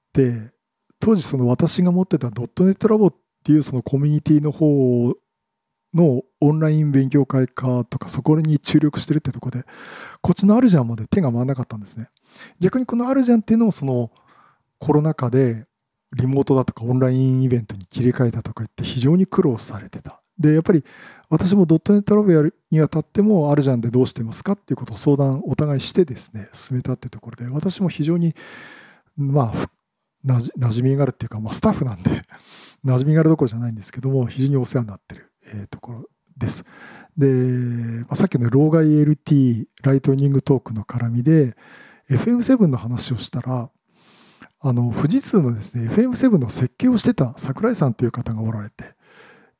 当時その私が持ってたドットネットラボっていうそのコミュニティの方のオンライン勉強会化とかそこに注力してるってところで、こっちのアルジャンまで手が回らなかったんですね。逆にこのアルジャンっていうのをそのコロナ禍でリモートだとかオンラインイベントに切り替えたとか言って非常に苦労されてた。で、やっぱり私もドットネットラボやるにあたってもアルジャンでどうしてますかっていうことを相談お互いしてですね、進めたってところで、私も非常にまあなじ馴染みがあるっていうか、まあ、スタッフなんで馴染みがあるどころじゃないんですけども、非常にお世話になってる、えー、ところです。で、まあ、さっきの老害 エルティー ライトニングトークの絡みで エフエムセブン の話をしたら、あの富士通のですね エフエムセブン の設計をしてた櫻井さんという方がおられて、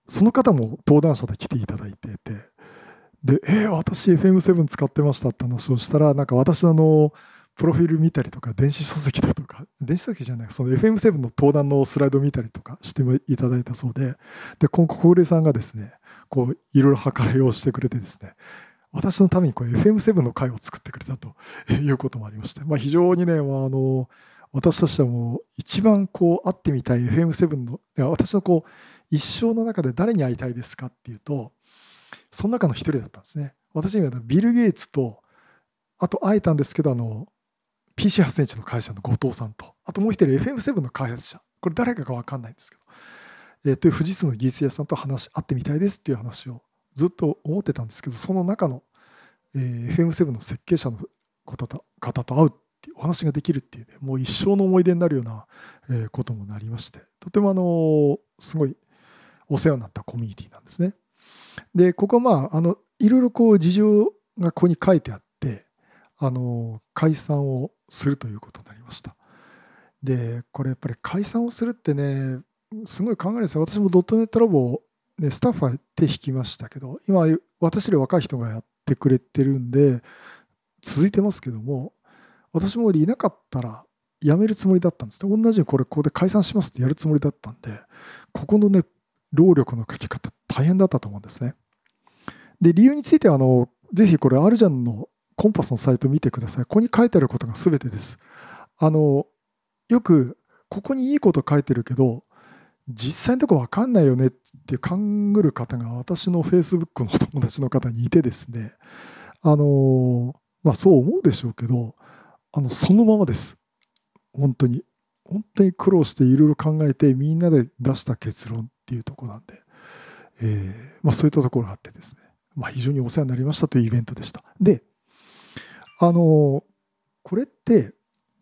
その方も登壇者で来ていただいてて、で、えー、私 エフエムセブン 使ってましたって話をしたら、なんか私のあのプロフィール見たりとか、電子書籍だとか、電子書籍じゃない、その エフエムセブン の登壇のスライドを見たりとかしていただいたそうで、で、今後小暮さんがですね、こういろいろ計らいをしてくれてですね、私のためにこう エフエムセブン の回を作ってくれたということもありまして、まあ、非常にね、まあ、あの私としてはもう一番こう会ってみたい エフエムセブン の、私のこう一生の中で誰に会いたいですかっていうと、その中の一人だったんですね。私にはビル・ゲイツと、あと会えたんですけど、あの ピーシーはちセンチ の会社の後藤さんと、あともう一人 エフエムセブン の開発者、これ誰かか分かんないんですけど、えー、という富士通の技術屋さんと話会ってみたいですっていう話をずっと思ってたんですけど、その中の、えー、エフエムセブン の設計者の方と方と会うっていうお話ができるっていうね、もう一生の思い出になるような、えー、こともなりまして、とてもあのすごいお世話になったコミュニティなんですね。で、ここはまあ、あのいろいろこう事情がここに書いてあって、あの解散をするということになりました。で、これやっぱり解散をするってね、すごい考えるんですよ。私もドットネットラボ、ね、スタッフは手引きましたけど、今、私より若い人がやってくれてるんで、続いてますけども、私もいなかったら辞めるつもりだったんですね。同じようにこれ、ここで解散しますってやるつもりだったんで、ここのね、労力の書き方、大変だったと思うんですね。で、理由については、あの、ぜひこれ、アルジャンのコンパスのサイトを見てください。ここに書いてあることが全てです。あの、よく、ここにいいこと書いてるけど、実際のところ分かんないよねって勘ぐる方が私の Facebook のお友達の方にいてですね、あの、まあそう思うでしょうけど、あの、そのままです。本当に。本当に苦労していろいろ考えてみんなで出した結論っていうところなんで、えーまあ、そういったところがあってですね、まあ、非常にお世話になりましたというイベントでした。で、あの、これって、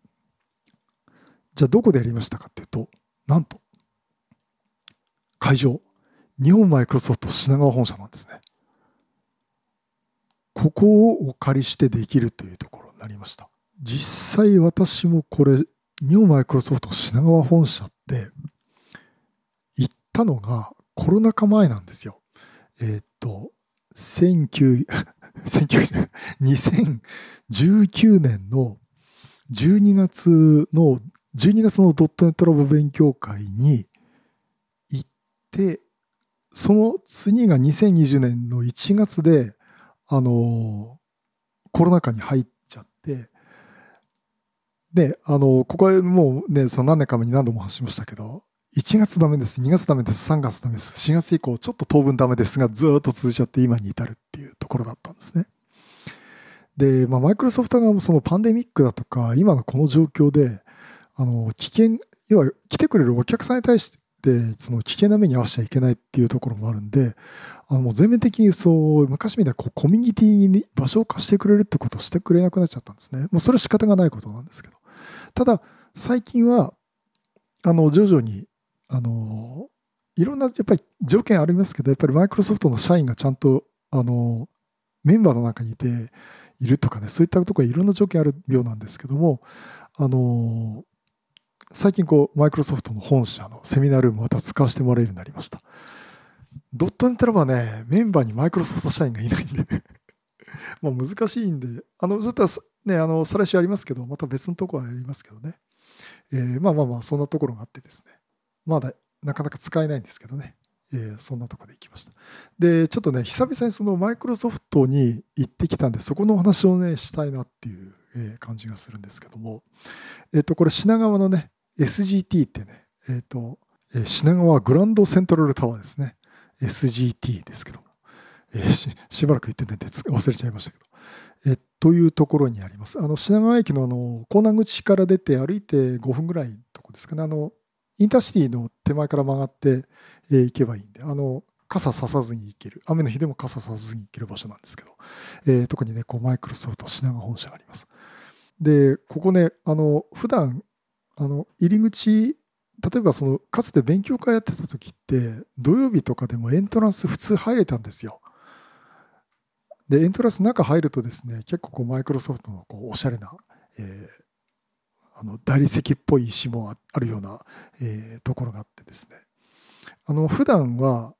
じゃあどこでやりましたかっていうと、なんと、会場、日本マイクロソフト品川本社なんですね。ここをお借りしてできるというところになりました。実際私もこれ、日本マイクロソフト品川本社って行ったのがコロナ禍前なんですよ。えーっと、にせんじゅうきゅうねんのじゅうにがつの、じゅうにがつのドットネットラボ勉強会に行って、その次がにせんにじゅうねんのいちがつで、あの、コロナ禍に入っちゃって、で、あの、ここはもうね、その何年か前に何度も話しましたけど、いちがつダメです、にがつダメです、さんがつダメです、しがつ以降ちょっと当分ダメですが、ずっと続いちゃって今に至るっていうところだったんですね。で、まあ、マイクロソフト側もそのパンデミックだとか、今のこの状況で、あの、危険、要は来てくれるお客さんに対して、その危険な目に遭わせちゃいけないっていうところもあるんで、あのもう全面的にそう昔みたいにこうコミュニティに場所を貸してくれるってことをしてくれなくなっちゃったんですね。もうそれは仕方がないことなんですけど。ただ、最近は、あの、徐々に、あの、いろんな、やっぱり条件ありますけど、やっぱりマイクロソフトの社員がちゃんと、あの、メンバーの中にいているとかね、そういったところいろんな条件あるようなんですけども、あの、最近こう、マイクロソフトの本社のセミナールームまた使わせてもらえるようになりました。ドットネットラボはね、メンバーにマイクロソフト社員がいないんでまあ難しいんで、あの、ずっとね、あの、再来週ありますけど、また別のところはやりますけどね。えー、まあまあまあ、そんなところがあってですね。まだなかなか使えないんですけどね。えー、そんなところで行きました。で、ちょっとね、久々にそのマイクロソフトに行ってきたんで、そこのお話をね、したいなっていう、えー、感じがするんですけども、えっと、これ品川のね、エスジーティー ってね、えっと、品川グランドセントラルタワーですね。エスジーティー ですけども、えー、し, しばらく言ってて忘れちゃいましたけど、えというところにあります。あの品川駅のあの港南口から出て歩いてごふんぐらいのとこですかね。あのインターシティの手前から曲がって、えー、行けばいいんで、あの傘ささずに行ける、雨の日でも傘ささずに行ける場所なんですけど、えー、特にね、こうマイクロソフト品川本社があります。で、ここね、あの普段あの入り口、例えばそのかつて勉強会やってた時って土曜日とかでもエントランス普通入れたんですよ。でエントランス中入るとですね、結構こうマイクロソフトのこうおしゃれな、えー、あの大理石っぽい石もあるような、えー、ところがあってですね、あの普段は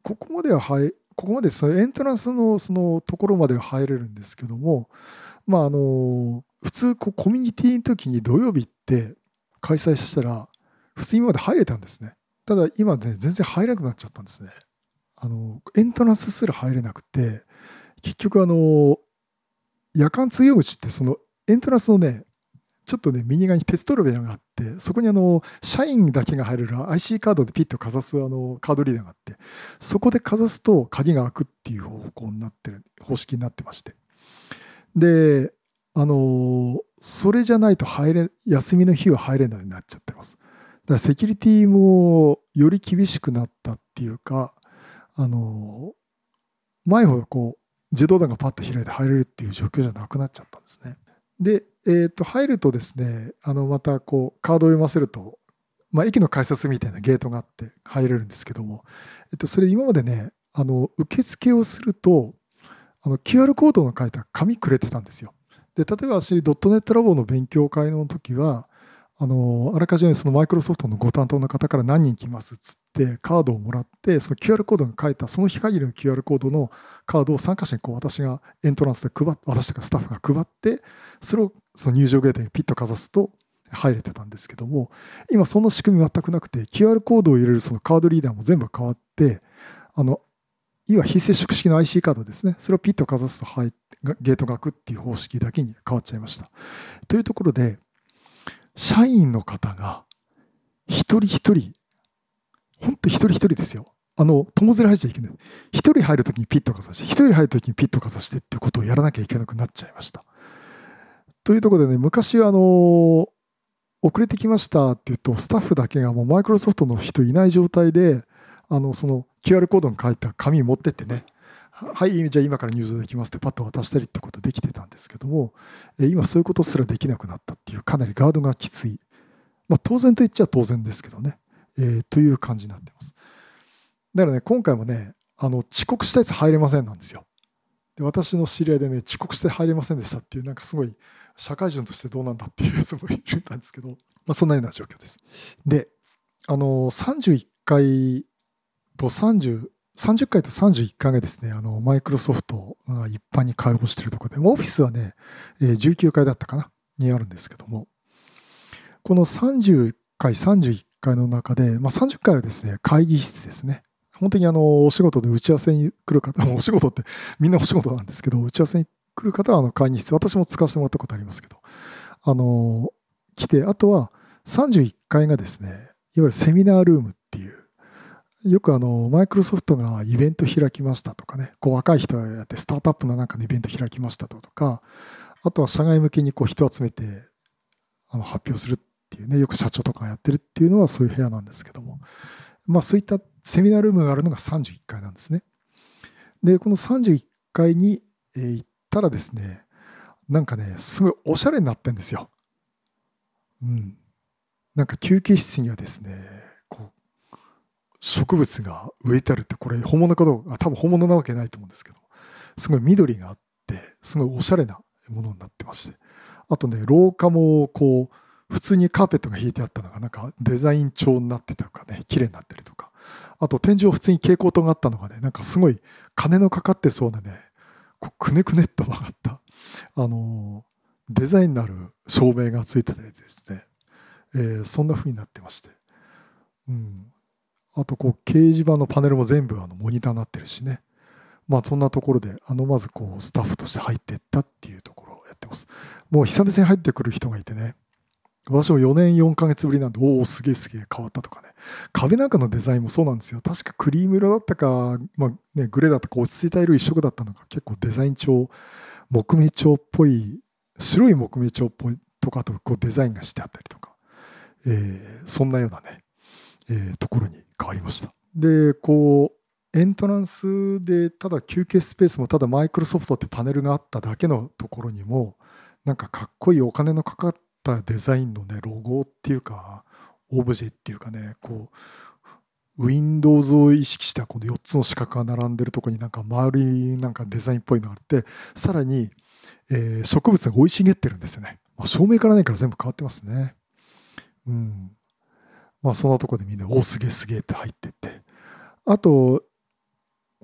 ここまでは入ここまでそのエントランスのそのところまでは入れるんですけども、まああの普通こうコミュニティの時に土曜日って開催したら普通今まで入れたんですね。ただ今ね全然入れなくなっちゃったんですね。あのエントランスすら入れなくて、結局あの夜間通用口ってそのエントランスのねちょっとね右側に鉄扉があって、そこにあの社員だけが入れる アイシー カードでピッとかざすあのカードリーダーがあって、そこでかざすと鍵が開くっていう方向になってる方式になってまして、であのそれじゃないと入れ休みの日は入れないようになっちゃってます。だからセキュリティもより厳しくなったっていうか、あの前ほどこう自動ドアがパッと開いて入れるっていう状況じゃなくなっちゃったんですね。で、えー、と入るとですね、あのまたこうカードを読ませると、まあ、駅の改札みたいなゲートがあって入れるんですけども、えっと、それ今までね、あの受付をするとあの キューアール コードの書いた紙くれてたんですよ。で例えば私ドットネットラボの勉強会の時はあのあらかじめそのマイクロソフトのご担当の方から何人来ますっつってカードをもらって、その キューアール コードが書いたその日限りの キューアール コードのカードを参加者にこう私がエントランスで配って、私とかスタッフが配って、それをその入場ゲートにピッとかざすと入れてたんですけども、今そんな仕組み全くなくて、 キューアール コードを入れるそのカードリーダーも全部変わって、あのいわ非接触式の アイシー カードですね、それをピッとかざすと入ってゲートが開くっていう方式だけに変わっちゃいました。というところで、社員の方が一人一人、本当一人一人ですよ。あの、友連れ入っちゃいけない。一人入るときにピッとかざして、一人入るときにピッとかざしてっていうことをやらなきゃいけなくなっちゃいました。というところでね、昔はあの、遅れてきましたって言うと、スタッフだけがもうマイクロソフトの人いない状態で、あの、その キューアール コードに書いた紙持ってってね、はい、じゃあ今から入場できますってパッと渡したりってことできてたんですけども、今そういうことすらできなくなったっていう、かなりガードがきつい。まあ、当然と言っちゃ当然ですけどね、えー、という感じになってます。だからね、今回もね、あの遅刻したやつ入れませんなんですよ。で、私の知り合いでね、遅刻して入れませんでしたっていう、なんかすごい社会人としてどうなんだっていうやつもいるんですけど、まあ、そんなような状況です。で、あのさんじゅういっかいと30、さんじゅっかいとさんじゅういっかいがですね、あのマイクロソフトが一般に開放しているところで、オフィスはね、じゅうきゅうかいだったかなにあるんですけども、このさんじゅういっかい、さんじゅういっかいの中で、まあ、さんじゅっかいはですね、会議室ですね。本当にあのお仕事で打ち合わせに来る方、お仕事ってみんなお仕事なんですけど、打ち合わせに来る方はあの会議室、私も使わせてもらったことありますけど、あの来て、あとはさんじゅういっかいがですね、いわゆるセミナールームっていう、よくあのマイクロソフトがイベント開きましたとかね、こう若い人がやってスタートアップのなんかのイベント開きましたとか、あとは社外向けにこう人を集めてあの発表するっていうね、よく社長とかがやってるっていうのはそういう部屋なんですけども、まあそういったセミナールームがあるのがさんじゅういっかいなんですね。で、このさんじゅういっかいに行ったらですね、なんかね、すごいおしゃれになってんですよ。うん。なんか休憩室にはですね、こう植物が植えてあるって、これ本物かどうか、多分本物なわけないと思うんですけど、すごい緑があって、すごいおしゃれなものになってまして、あとね、廊下もこう、普通にカーペットが引いてあったのが、なんかデザイン調になってたとかね、綺麗になってるとか、あと天井普通に蛍光灯があったのがね、なんかすごい金のかかってそうなね、こうくねくねっと曲がった、あのー、デザインのある照明がついてたりですね、えー、そんな風になってまして、うん、あとこう掲示板のパネルも全部あのモニターになってるしね、まあそんなところで、あのまずこうスタッフとして入っていったっていうところをやってます。もう久々に入ってくる人がいてね、私もよねんよんかげつぶりなんで、おお、すげえすげえ変わったとかね。壁なんかのデザインもそうなんですよ。確かクリーム色だったか、まあね、グレーだったか、落ち着いた色一色だったのが、結構デザイン調、木目調っぽい、白い木目調っぽいとか、あとこうデザインがしてあったりとか、えー、そんなようなね、えー、ところに変わりました。で、こう、エントランスでただ休憩スペースもただマイクロソフトってパネルがあっただけのところにも、なんかかっこいいお金のかかったデザインのね、ロゴっていうか、オブジェっていうかね、こう、Windows を意識したこのよっつの四角が並んでるところになんか丸いなんかデザインっぽいのがあって、さらに、えー植物が生い茂ってるんですよね。まあ、照明からないから全部変わってますね。うん。まあそんなところでみんな、おーすげえすげえって入ってって。あと、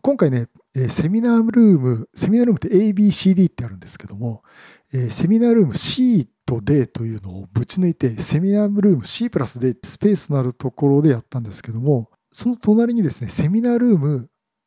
今回ね、えーセミナールーム、セミナールームって エービーシーディー ってあるんですけども、えーセミナールーム C と D というのをぶち抜いて、セミナールーム C プラス D スペースのあるところでやったんですけども、その隣にですね、セミナールーム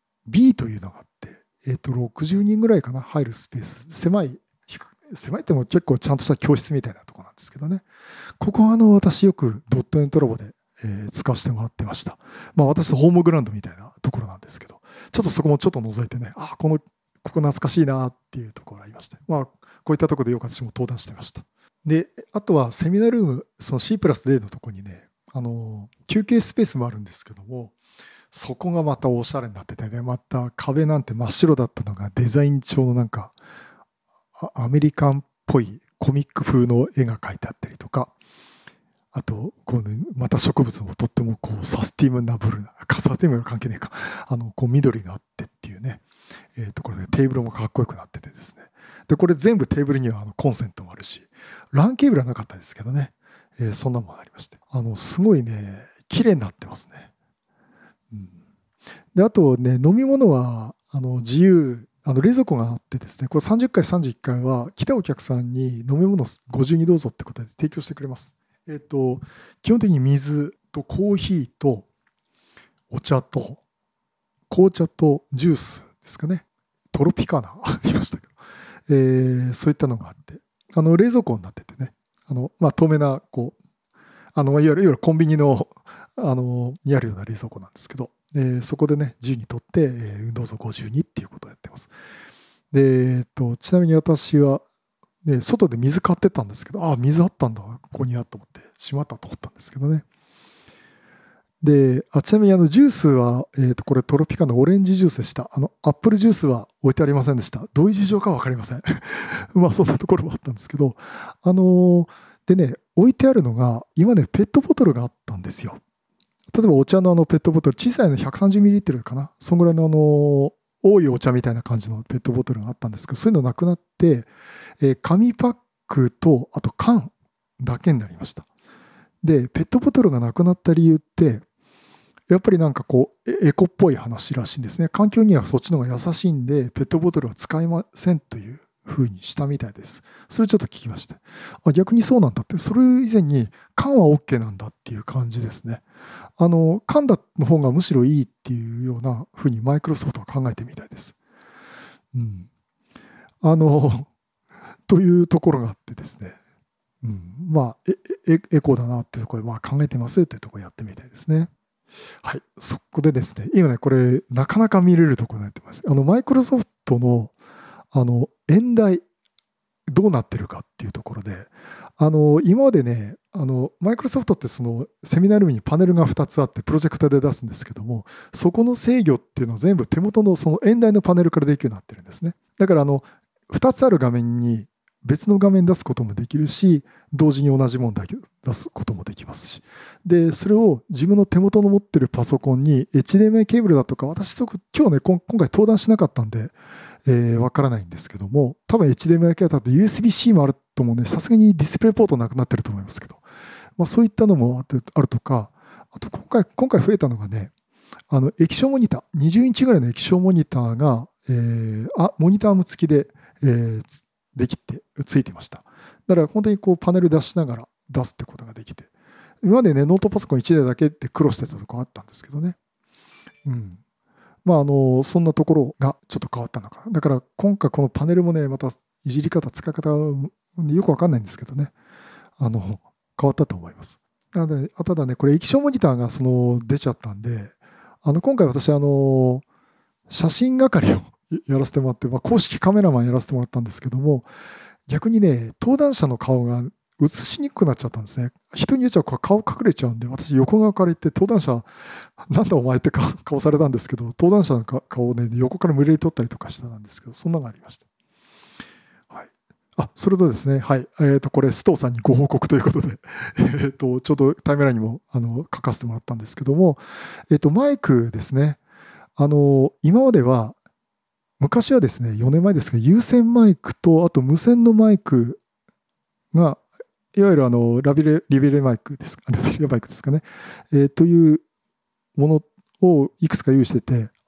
B というのがあって、えっと、ろくじゅうにんぐらいかな、入るスペース。狭い、狭いっても結構ちゃんとした教室みたいなところなんですけどね。ここはあの、私よくドットエントラボで、えー使わせてもらってました。まあ私のホームグラウンドみたいなところなんですけど、ちょっとそこもちょっと覗いてね、あ、この、ここ懐かしいなっていうところがありまして、まあこういったところでよく私も登壇してました。で、あとはセミナールーム、その C プラス D のところにね、あの、休憩スペースもあるんですけども、そこがまたおしゃれになっててね、また壁なんて真っ白だったのがデザイン調のなんか、アメリカンっぽいコミック風の絵が描いてあったりとか、あと、こうね、また植物もとってもこうサスティナブルな、サスティナブル関係ねえか、あの、こう緑があってっていうね、えー、ところでテーブルもかっこよくなっててですね。で、これ全部テーブルにはあのコンセントもあるし、ランケーブルはなかったですけどね、えーそんなものありまして。あの、すごいね、綺麗になってますね。うん、で、あとね、飲み物は、あの、自由、あの冷蔵庫があってですね、これさんじゅっかい、さんじゅういっかいは来たお客さんに飲み物ご自由にどうぞってことで提供してくれます。えっと、基本的に水とコーヒーとお茶と紅茶とジュースですかね。トロピカーナありましたけど、えーそういったのがあって、あの冷蔵庫になっててね、あの、まあ、透明な、こう、あの、いわゆる、いわゆるコンビニの、あの、にあるような冷蔵庫なんですけど、えーそこでね、自由に取って、えーどうぞご自由にっていうことをやってます。で、えっと、ちなみに私は、ね、外で水買ってたんですけど、ああ、水あったんだ、ここにあと思って、しまったと思ったんですけどね。で、あ、ちなみにあのジュースは、えーと、これトロピカのオレンジジュースでした。あの、アップルジュースは置いてありませんでした。どういう事情かわかりません。まあ、そんなところもあったんですけど、あのーでね、置いてあるのが、今ね、ペットボトルがあったんですよ。例えばお茶のあのペットボトル、小さいの ひゃくさんじゅうミリリットル かな。そんぐらいのあの、多いお茶みたいな感じのペットボトルがあったんですけど、そういうのなくなって、えー紙パックと、あと缶だけになりました。で、ペットボトルがなくなった理由って、やっぱりなんかこう、エエコっぽい話らしいんですね。環境にはそっちの方が優しいんで、ペットボトルは使いませんという風にしたみたいです。それちょっと聞きました。あ、逆にそうなんだって、それ以前に缶は OK なんだっていう感じですね。あの、缶だの方がむしろいいっていうような風にマイクロソフトは考えてみたいです。うん。あの、というところがあってですね。うん、まあエ、エエコだなっていうところで、まあ、考えてますっていうところをやってみたいですね。はい。そこでですね、今ね、これ、なかなか見れるところになってます。あの、マイクロソフトの、あの、演題、どうなってるかっていうところで、あの、今までね、あの、マイクロソフトってその、セミナールームにパネルがふたつあって、プロジェクターで出すんですけども、そこの制御っていうのは全部手元のその演題のパネルからできるようになってるんですね。だから、あの、ふたつある画面に別の画面出すこともできるし、同時に同じものだけ出すこともできますし。で、それを自分の手元の持ってるパソコンに エイチディーエムアイ ケーブルだとか、私そこ、今日ね、今回登壇しなかったんで、えー、わからないんですけども、多分 エイチディーエムアイ 系だと ユーエスビーシー もあると思うね、さすがにディスプレイポートなくなってると思いますけど、まあ、そういったのもあるとか、あと今回、今回増えたのがね、あの液晶モニター、にじゅうインチぐらいの液晶モニターが、えー、あ、モニターも付きで、えー、できて、ついてました。だから本当にこうパネル出しながら出すってことができて、今までね、ノートパソコンいちだいだけで苦労してたとこあったんですけどね。うん。まあ、あの、そんなところがちょっと変わったのかな。だから今回このパネルもね、またいじり方、使い方、よくわかんないんですけどね、あの、変わったと思います。なので、ただね、これ液晶モニターがその出ちゃったんで、あの、今回私、あの、写真係をやらせてもらって、まあ、公式カメラマンやらせてもらったんですけども、逆にね、登壇者の顔が映しにくくなっちゃったんですね。人によっちゃ顔隠れちゃうんで、私横側から行って登壇者、なんだお前って顔されたんですけど、登壇者の顔をね、横から無理やり撮ったりとかしてたんですけど、そんなのがありました。はい。あ、それとですね、はい。えっ、ー、と、これ、須藤さんにご報告ということで、えっ、ー、と、ちょうどタイムラインにもあの書かせてもらったんですけども、えっ、ー、と、マイクですね。あの、今までは、昔はですね、よねんまえですが、有線マイクと、あと無線のマイクが、いわゆるあのラビレリベレマイクですか、ラビレマイクですかね、えー、というものをいくつか用意してて、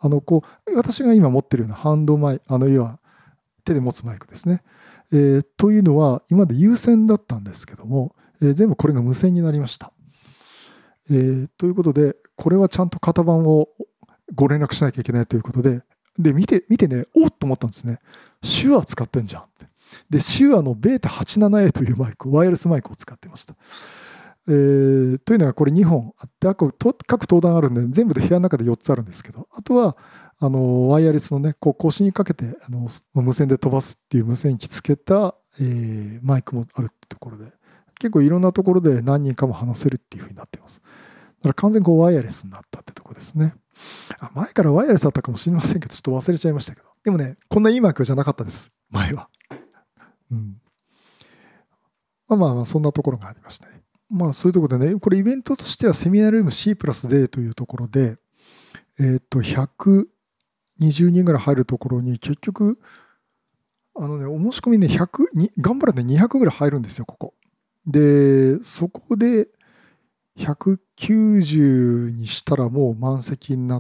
あのこう私が今持ってるようなハンドマイク、あの要は手で持つマイクですね。えー、というのは今まで有線だったんですけども、えー、全部これが無線になりました。えー、ということで、これはちゃんと型番をご連絡しなきゃいけないということで、で、見て、見てね、おっと思ったんですね。手話使ってんじゃんって。で、手話の ベータはちじゅうななエー というマイク、ワイヤレスマイクを使ってました。えー、というのがこれにほんあって、各登壇あるんで、全部で部屋の中でよっつあるんですけど、あとは、あのワイヤレスのね、こう腰にかけてあの無線で飛ばすっていう無線機つけた、えー、マイクもあるってところで、結構いろんなところで何人かも話せるっていうふうになっています。だから完全にこうワイヤレスになったってところですね。あ、前からワイヤレスだったかもしれませんけど、ちょっと忘れちゃいましたけど。でもね、こんないいマイクじゃなかったです、前は。うん。まあまあまあ、そんなところがありましたね。まあそういうところでね、これイベントとしてはセミナールーム C プラス D というところで、えっと、ひゃくにじゅうにんぐらい入るところに、結局、あのね、お申し込みね、ひゃくに、頑張らね、にひゃくぐらい入るんですよ、ここ。で、そこでひゃくきゅうじゅうにしたらもう満席になって、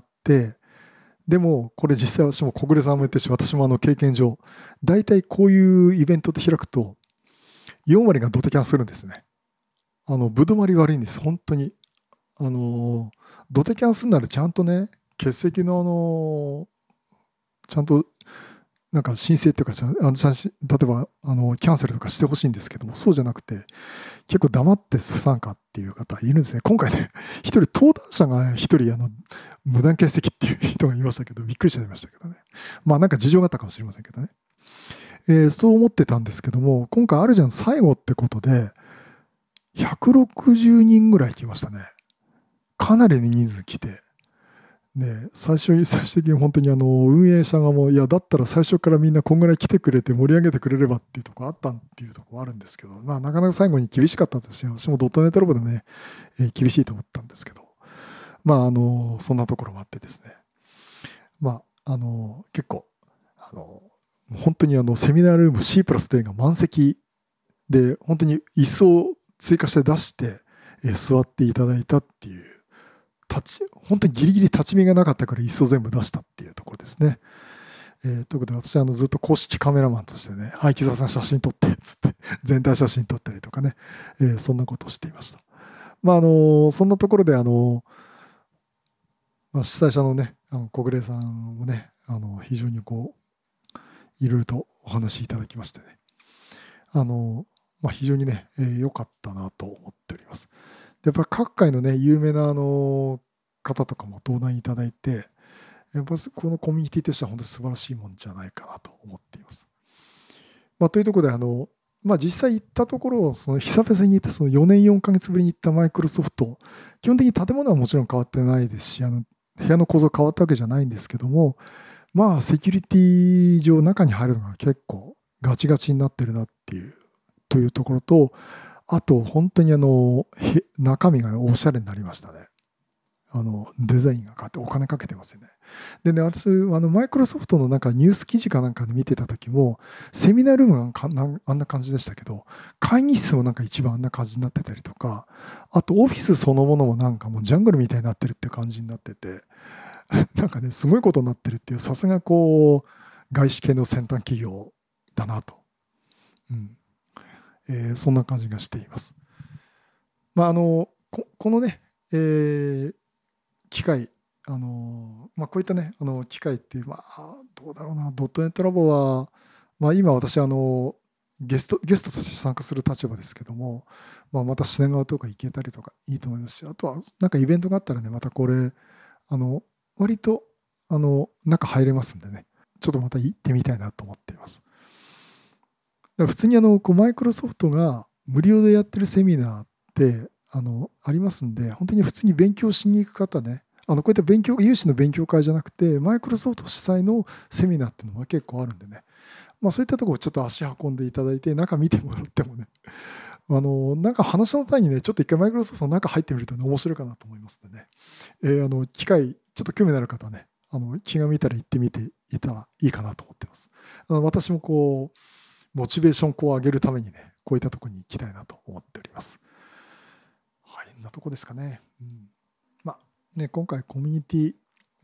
でも、これ実際私も小暮さんも言ってるし、私もあの経験上、大体こういうイベントって開くと、よん割がドタキャンするんですね。あの、ぶどまり悪いんです、本当に。あの、ドタキャンするならちゃんとね、欠席のあの、ちゃんとなんか申請っていうか、あの例えばあのキャンセルとかしてほしいんですけども、そうじゃなくて、結構黙って不参加っていう方いるんですね。今回ね、一人登壇者が一人あの無断欠席っていう人がいましたけど、びっくりしちゃいましたけどね。まあなんか事情があったかもしれませんけどね。えー、そう思ってたんですけども、今回あるじゃん最後ってことで、ひゃくろくじゅうにんぐらい来ましたね。かなりの人数来て。ね、最初に最終的に本当にあの運営者がもう、いやだったら最初からみんなこんぐらい来てくれて盛り上げてくれればっていうところあったっていうところあるんですけど、まあ、なかなか最後に厳しかったとして、私もドットネットラボでもね、えー、厳しいと思ったんですけど、まああのそんなところもあってですね、まああの結構あの本当にあのセミナールーム C プラス D が満席で、本当に椅子を追加して出して、えー、座っていただいたっていう。立ち本当にギリギリ立ち見がなかったから椅子を全部出したっていうところですね。えー、ということで私はあのずっと公式カメラマンとしてね、はい、木澤さん写真撮ってっつって全体写真撮ったりとかね、えー、そんなことをしていました。まああのそんなところであの、まあ、主催者のね、あの小暮さんもね、あの非常にこういろいろとお話しいただきましてね、あの、まあ、非常にね良、えー、かったなと思っております。やっぱり各界のね、有名なあの方とかも登壇いただいて、やっぱこのコミュニティとしては本当に素晴らしいもんじゃないかなと思っています。まあ、というところで、あの、まあ、実際行ったところ、その久々に行ったそのよねんよんかげつぶりに行ったマイクロソフト、基本的に建物はもちろん変わってないですし、あの部屋の構造変わったわけじゃないんですけども、まあ、セキュリティ上、中に入るのが結構ガチガチになってるなっていう、というところと、あと、本当にあの中身がおしゃれになりましたね。あのデザインが変わってお金かけてますよね。でね、私、あのマイクロソフトのなんかニュース記事かなんかで見てた時も、セミナールームがあんな感じでしたけど、会議室もなんか一番あんな感じになってたりとか、あとオフィスそのものもなんかもうジャングルみたいになってるっていう感じになってて、なんかね、すごいことになってるっていう、さすがこう、外資系の先端企業だなと。うんえー、そんな感じがしています。まあ、あのここのね、えー、機械、あのまあ、こういったね、あの機械っていう、まあ、どうだろうな、ドットネットラボは、まあ、今私あのゲスト、ゲストとして参加する立場ですけども、まあ、また品川とか行けたりとかいいと思いますし、あとはなんかイベントがあったらね、またこれ、あの割とあの中入れますんでね、ちょっとまた行ってみたいなと思っています。だから普通にあのこうマイクロソフトが無料でやってるセミナーってあのありますんで、本当に普通に勉強しに行く方ね、あのこういった勉強有志の勉強会じゃなくて、マイクロソフト主催のセミナーっていうのが結構あるんでね、まあ、そういったところをちょっと足運んでいただいて、中見てもらってもね、あのなんか話の単にね、ちょっと一回マイクロソフトの中入ってみると、ね、面白いかなと思いますのでね、えー、あの機会、ちょっと興味のある方はね、あの気が向いたら行ってみていたらいいかなと思ってます。あの私もこうモチベーションを上げるためにね、こういったところに行きたいなと思っております。はい、こんなとこですかね。うん、まあね、今回コミュニティ、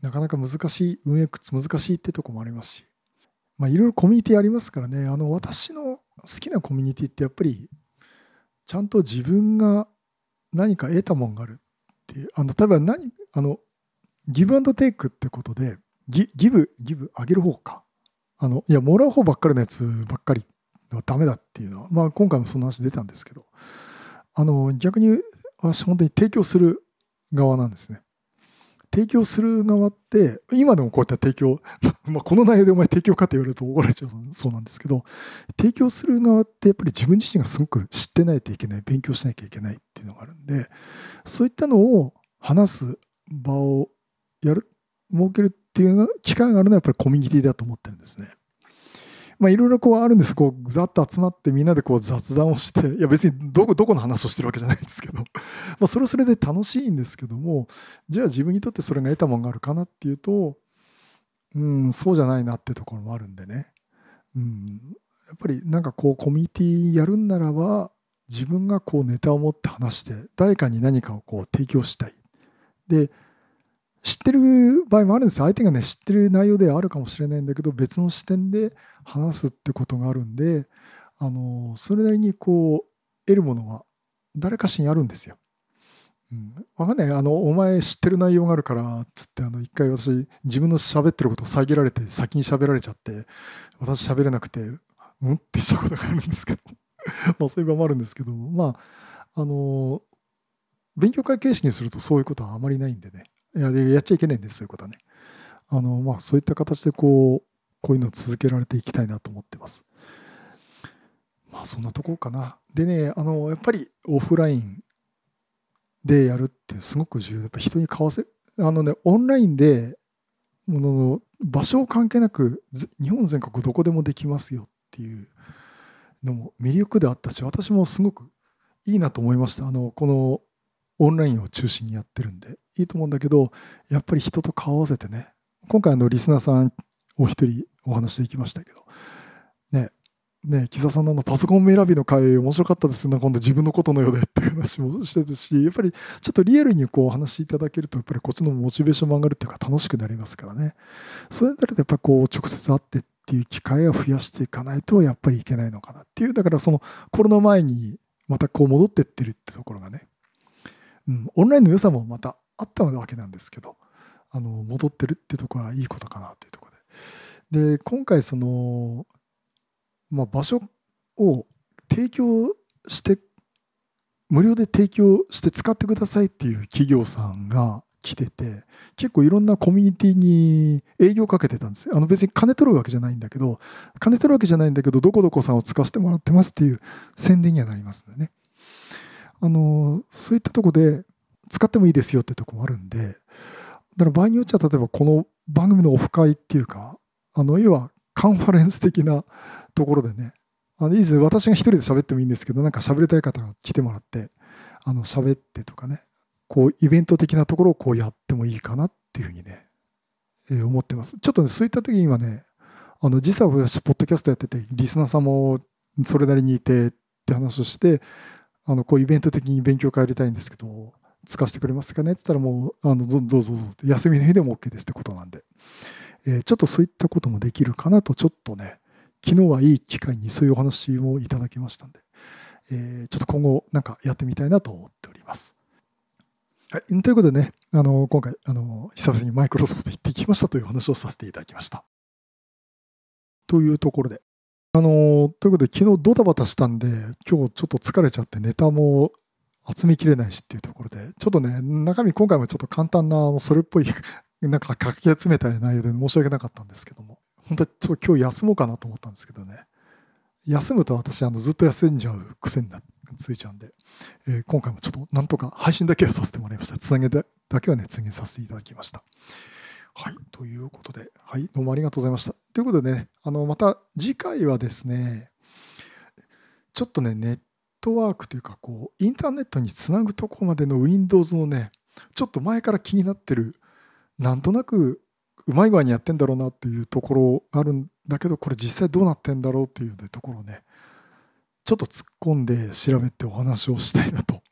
なかなか難しい、運営難しいってとこもありますし、まあ、いろいろコミュニティありますからね。あの私の好きなコミュニティってやっぱりちゃんと自分が何か得たもんがあるっていう、あの例えば何あのギブアンドテイクってことで、ギギブギブあげる方か、あのいやもらう方ばっかりのやつばっかりはダメだっていうのは、まあ、今回もその話出たんですけど、あの逆に私本当に提供する側なんですね。提供する側って今でもこういった提供まあこの内容でお前提供かって言われると怒られちゃうそうなんですけど、提供する側ってやっぱり自分自身がすごく知ってないといけない、勉強しなきゃいけないっていうのがあるんで、そういったのを話す場をやる設けるっていう機会があるのはやっぱりコミュニティだと思ってるんですね。まあいろいろこうあるんです。こうざっと集まってみんなでこう雑談をして、いや別にどこどこの話をしてるわけじゃないんですけどまあそれはそれで楽しいんですけども、じゃあ自分にとってそれが得たものがあるかなっていうと、うんそうじゃないなっていうところもあるんでね、うん、やっぱりなんかこうコミュニティやるんならば自分がこうネタを持って話して誰かに何かをこう提供したい。で知ってる場合もあるんですよ。相手がね知ってる内容ではあるかもしれないんだけど別の視点で話すってことがあるんで、あのそれなりにこう得るものは誰かしにあるんですよ。うん、分かんない、あのお前知ってる内容があるからっつってあの一回私自分の喋ってることを遮られて先に喋られちゃって私喋れなくてうんってしたことがあるんですけどまあそういう場もあるんですけども、まああの勉強会形式にするとそういうことはあまりないんでね、いやでやっちゃいけないんです、そういうことはね。あのまあそういった形でこうこういうのを続けられていきたいなと思ってます。まあそんなところかな。でね、あのやっぱりオフラインでやるってすごく重要で、やっぱ人に交わせ、あのね、オンラインでものの場所関係なく日本全国どこでもできますよっていうのも魅力であったし、私もすごくいいなと思いました。あのこのオンラインを中心にやってるんでいいと思うんだけど、やっぱり人と顔合わせてね、今回あのリスナーさんお一人お話できましたけどね、ね、木澤さんのあのパソコン選びの会面白かったですね。今度自分のことのようでっていう話もしてるし、やっぱりちょっとリアルにこう話していただけるとやっぱりこっちのモチベーションも上がるっていうか楽しくなりますからね。それだとやっぱりこう直接会ってっていう機会を増やしていかないとやっぱりいけないのかなっていう、だからそのコロナ前にまたこう戻ってってるってところがね、うん、オンラインの良さもまたあったわけなんですけど、あの戻ってるっていうところはいいことかなというところで、で今回そのまあ、場所を提供して無料で提供して使ってくださいっていう企業さんが来てて、結構いろんなコミュニティに営業かけてたんですよ。あの別に金取るわけじゃないんだけど金取るわけじゃないんだけどどこどこさんを使わせてもらってますっていう宣伝にはなりますのでね、あのそういったとこで使ってもいいですよってとこもあるんで、だから場合によっちゃ例えばこの番組のオフ会っていうか、あの要はカンファレンス的なところでね、あのいいです私が一人で喋ってもいいんですけど、なんか喋りたい方が来てもらってあの喋ってとかね、こうイベント的なところをこうやってもいいかなっていうふうにね、えー思ってます。ちょっとねそういった時に今ね、あの実は私ポッドキャストやっててリスナーさんもそれなりにいてって話をして、あのこうイベント的に勉強会やりたいんですけど使わせてくれますかねって言ったら、もうあのどうぞどうぞって休みの日でも OK ですってことなんで、えーちょっとそういったこともできるかなと、ちょっとね昨日はいい機会にそういうお話をいただきましたんで、えーちょっと今後なんかやってみたいなと思っております。はい、ということでね、あの今回あの久々にマイクロソフト行ってきましたという話をさせていただきました。というところで、あのということで昨日ドタバタしたんで今日ちょっと疲れちゃってネタも集めきれないしっていうところで、ちょっとね中身今回もちょっと簡単なそれっぽいなんか書き集めた内容で申し訳なかったんですけども、本当にちょっと今日休もうかなと思ったんですけどね、休むと私あのずっと休んじゃう癖になついちゃうんで、えー今回もちょっとなんとか配信だけはさせてもらいました。つなげだけはねつなげさせていただきました。はい、ということで、はい、どうもありがとうございました。ということでね、あのまた次回はですね、ちょっとねネットワークというかこうインターネットにつなぐとこまでの Windows のね、ちょっと前から気になってる、なんとなくうまい具合にやってんだろうなっていうところがあるんだけど、これ実際どうなってんだろうっていうところをねちょっと突っ込んで調べてお話をしたいなと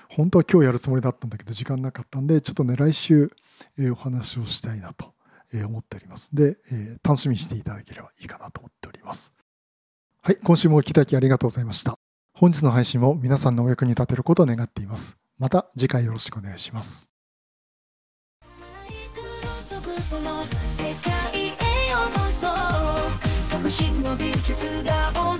本当は今日やるつもりだったんだけど時間なかったんで、ちょっとね来週、えーお話をしたいなとえー思っておりますで、えー楽しみにしていただければいいかなと思っております。はい、今週もお聞きいただきありがとうございました。本日の配信も皆さんのお役に立てることを願っています。また次回よろしくお願いします。 世界へようこそ、革新の技術が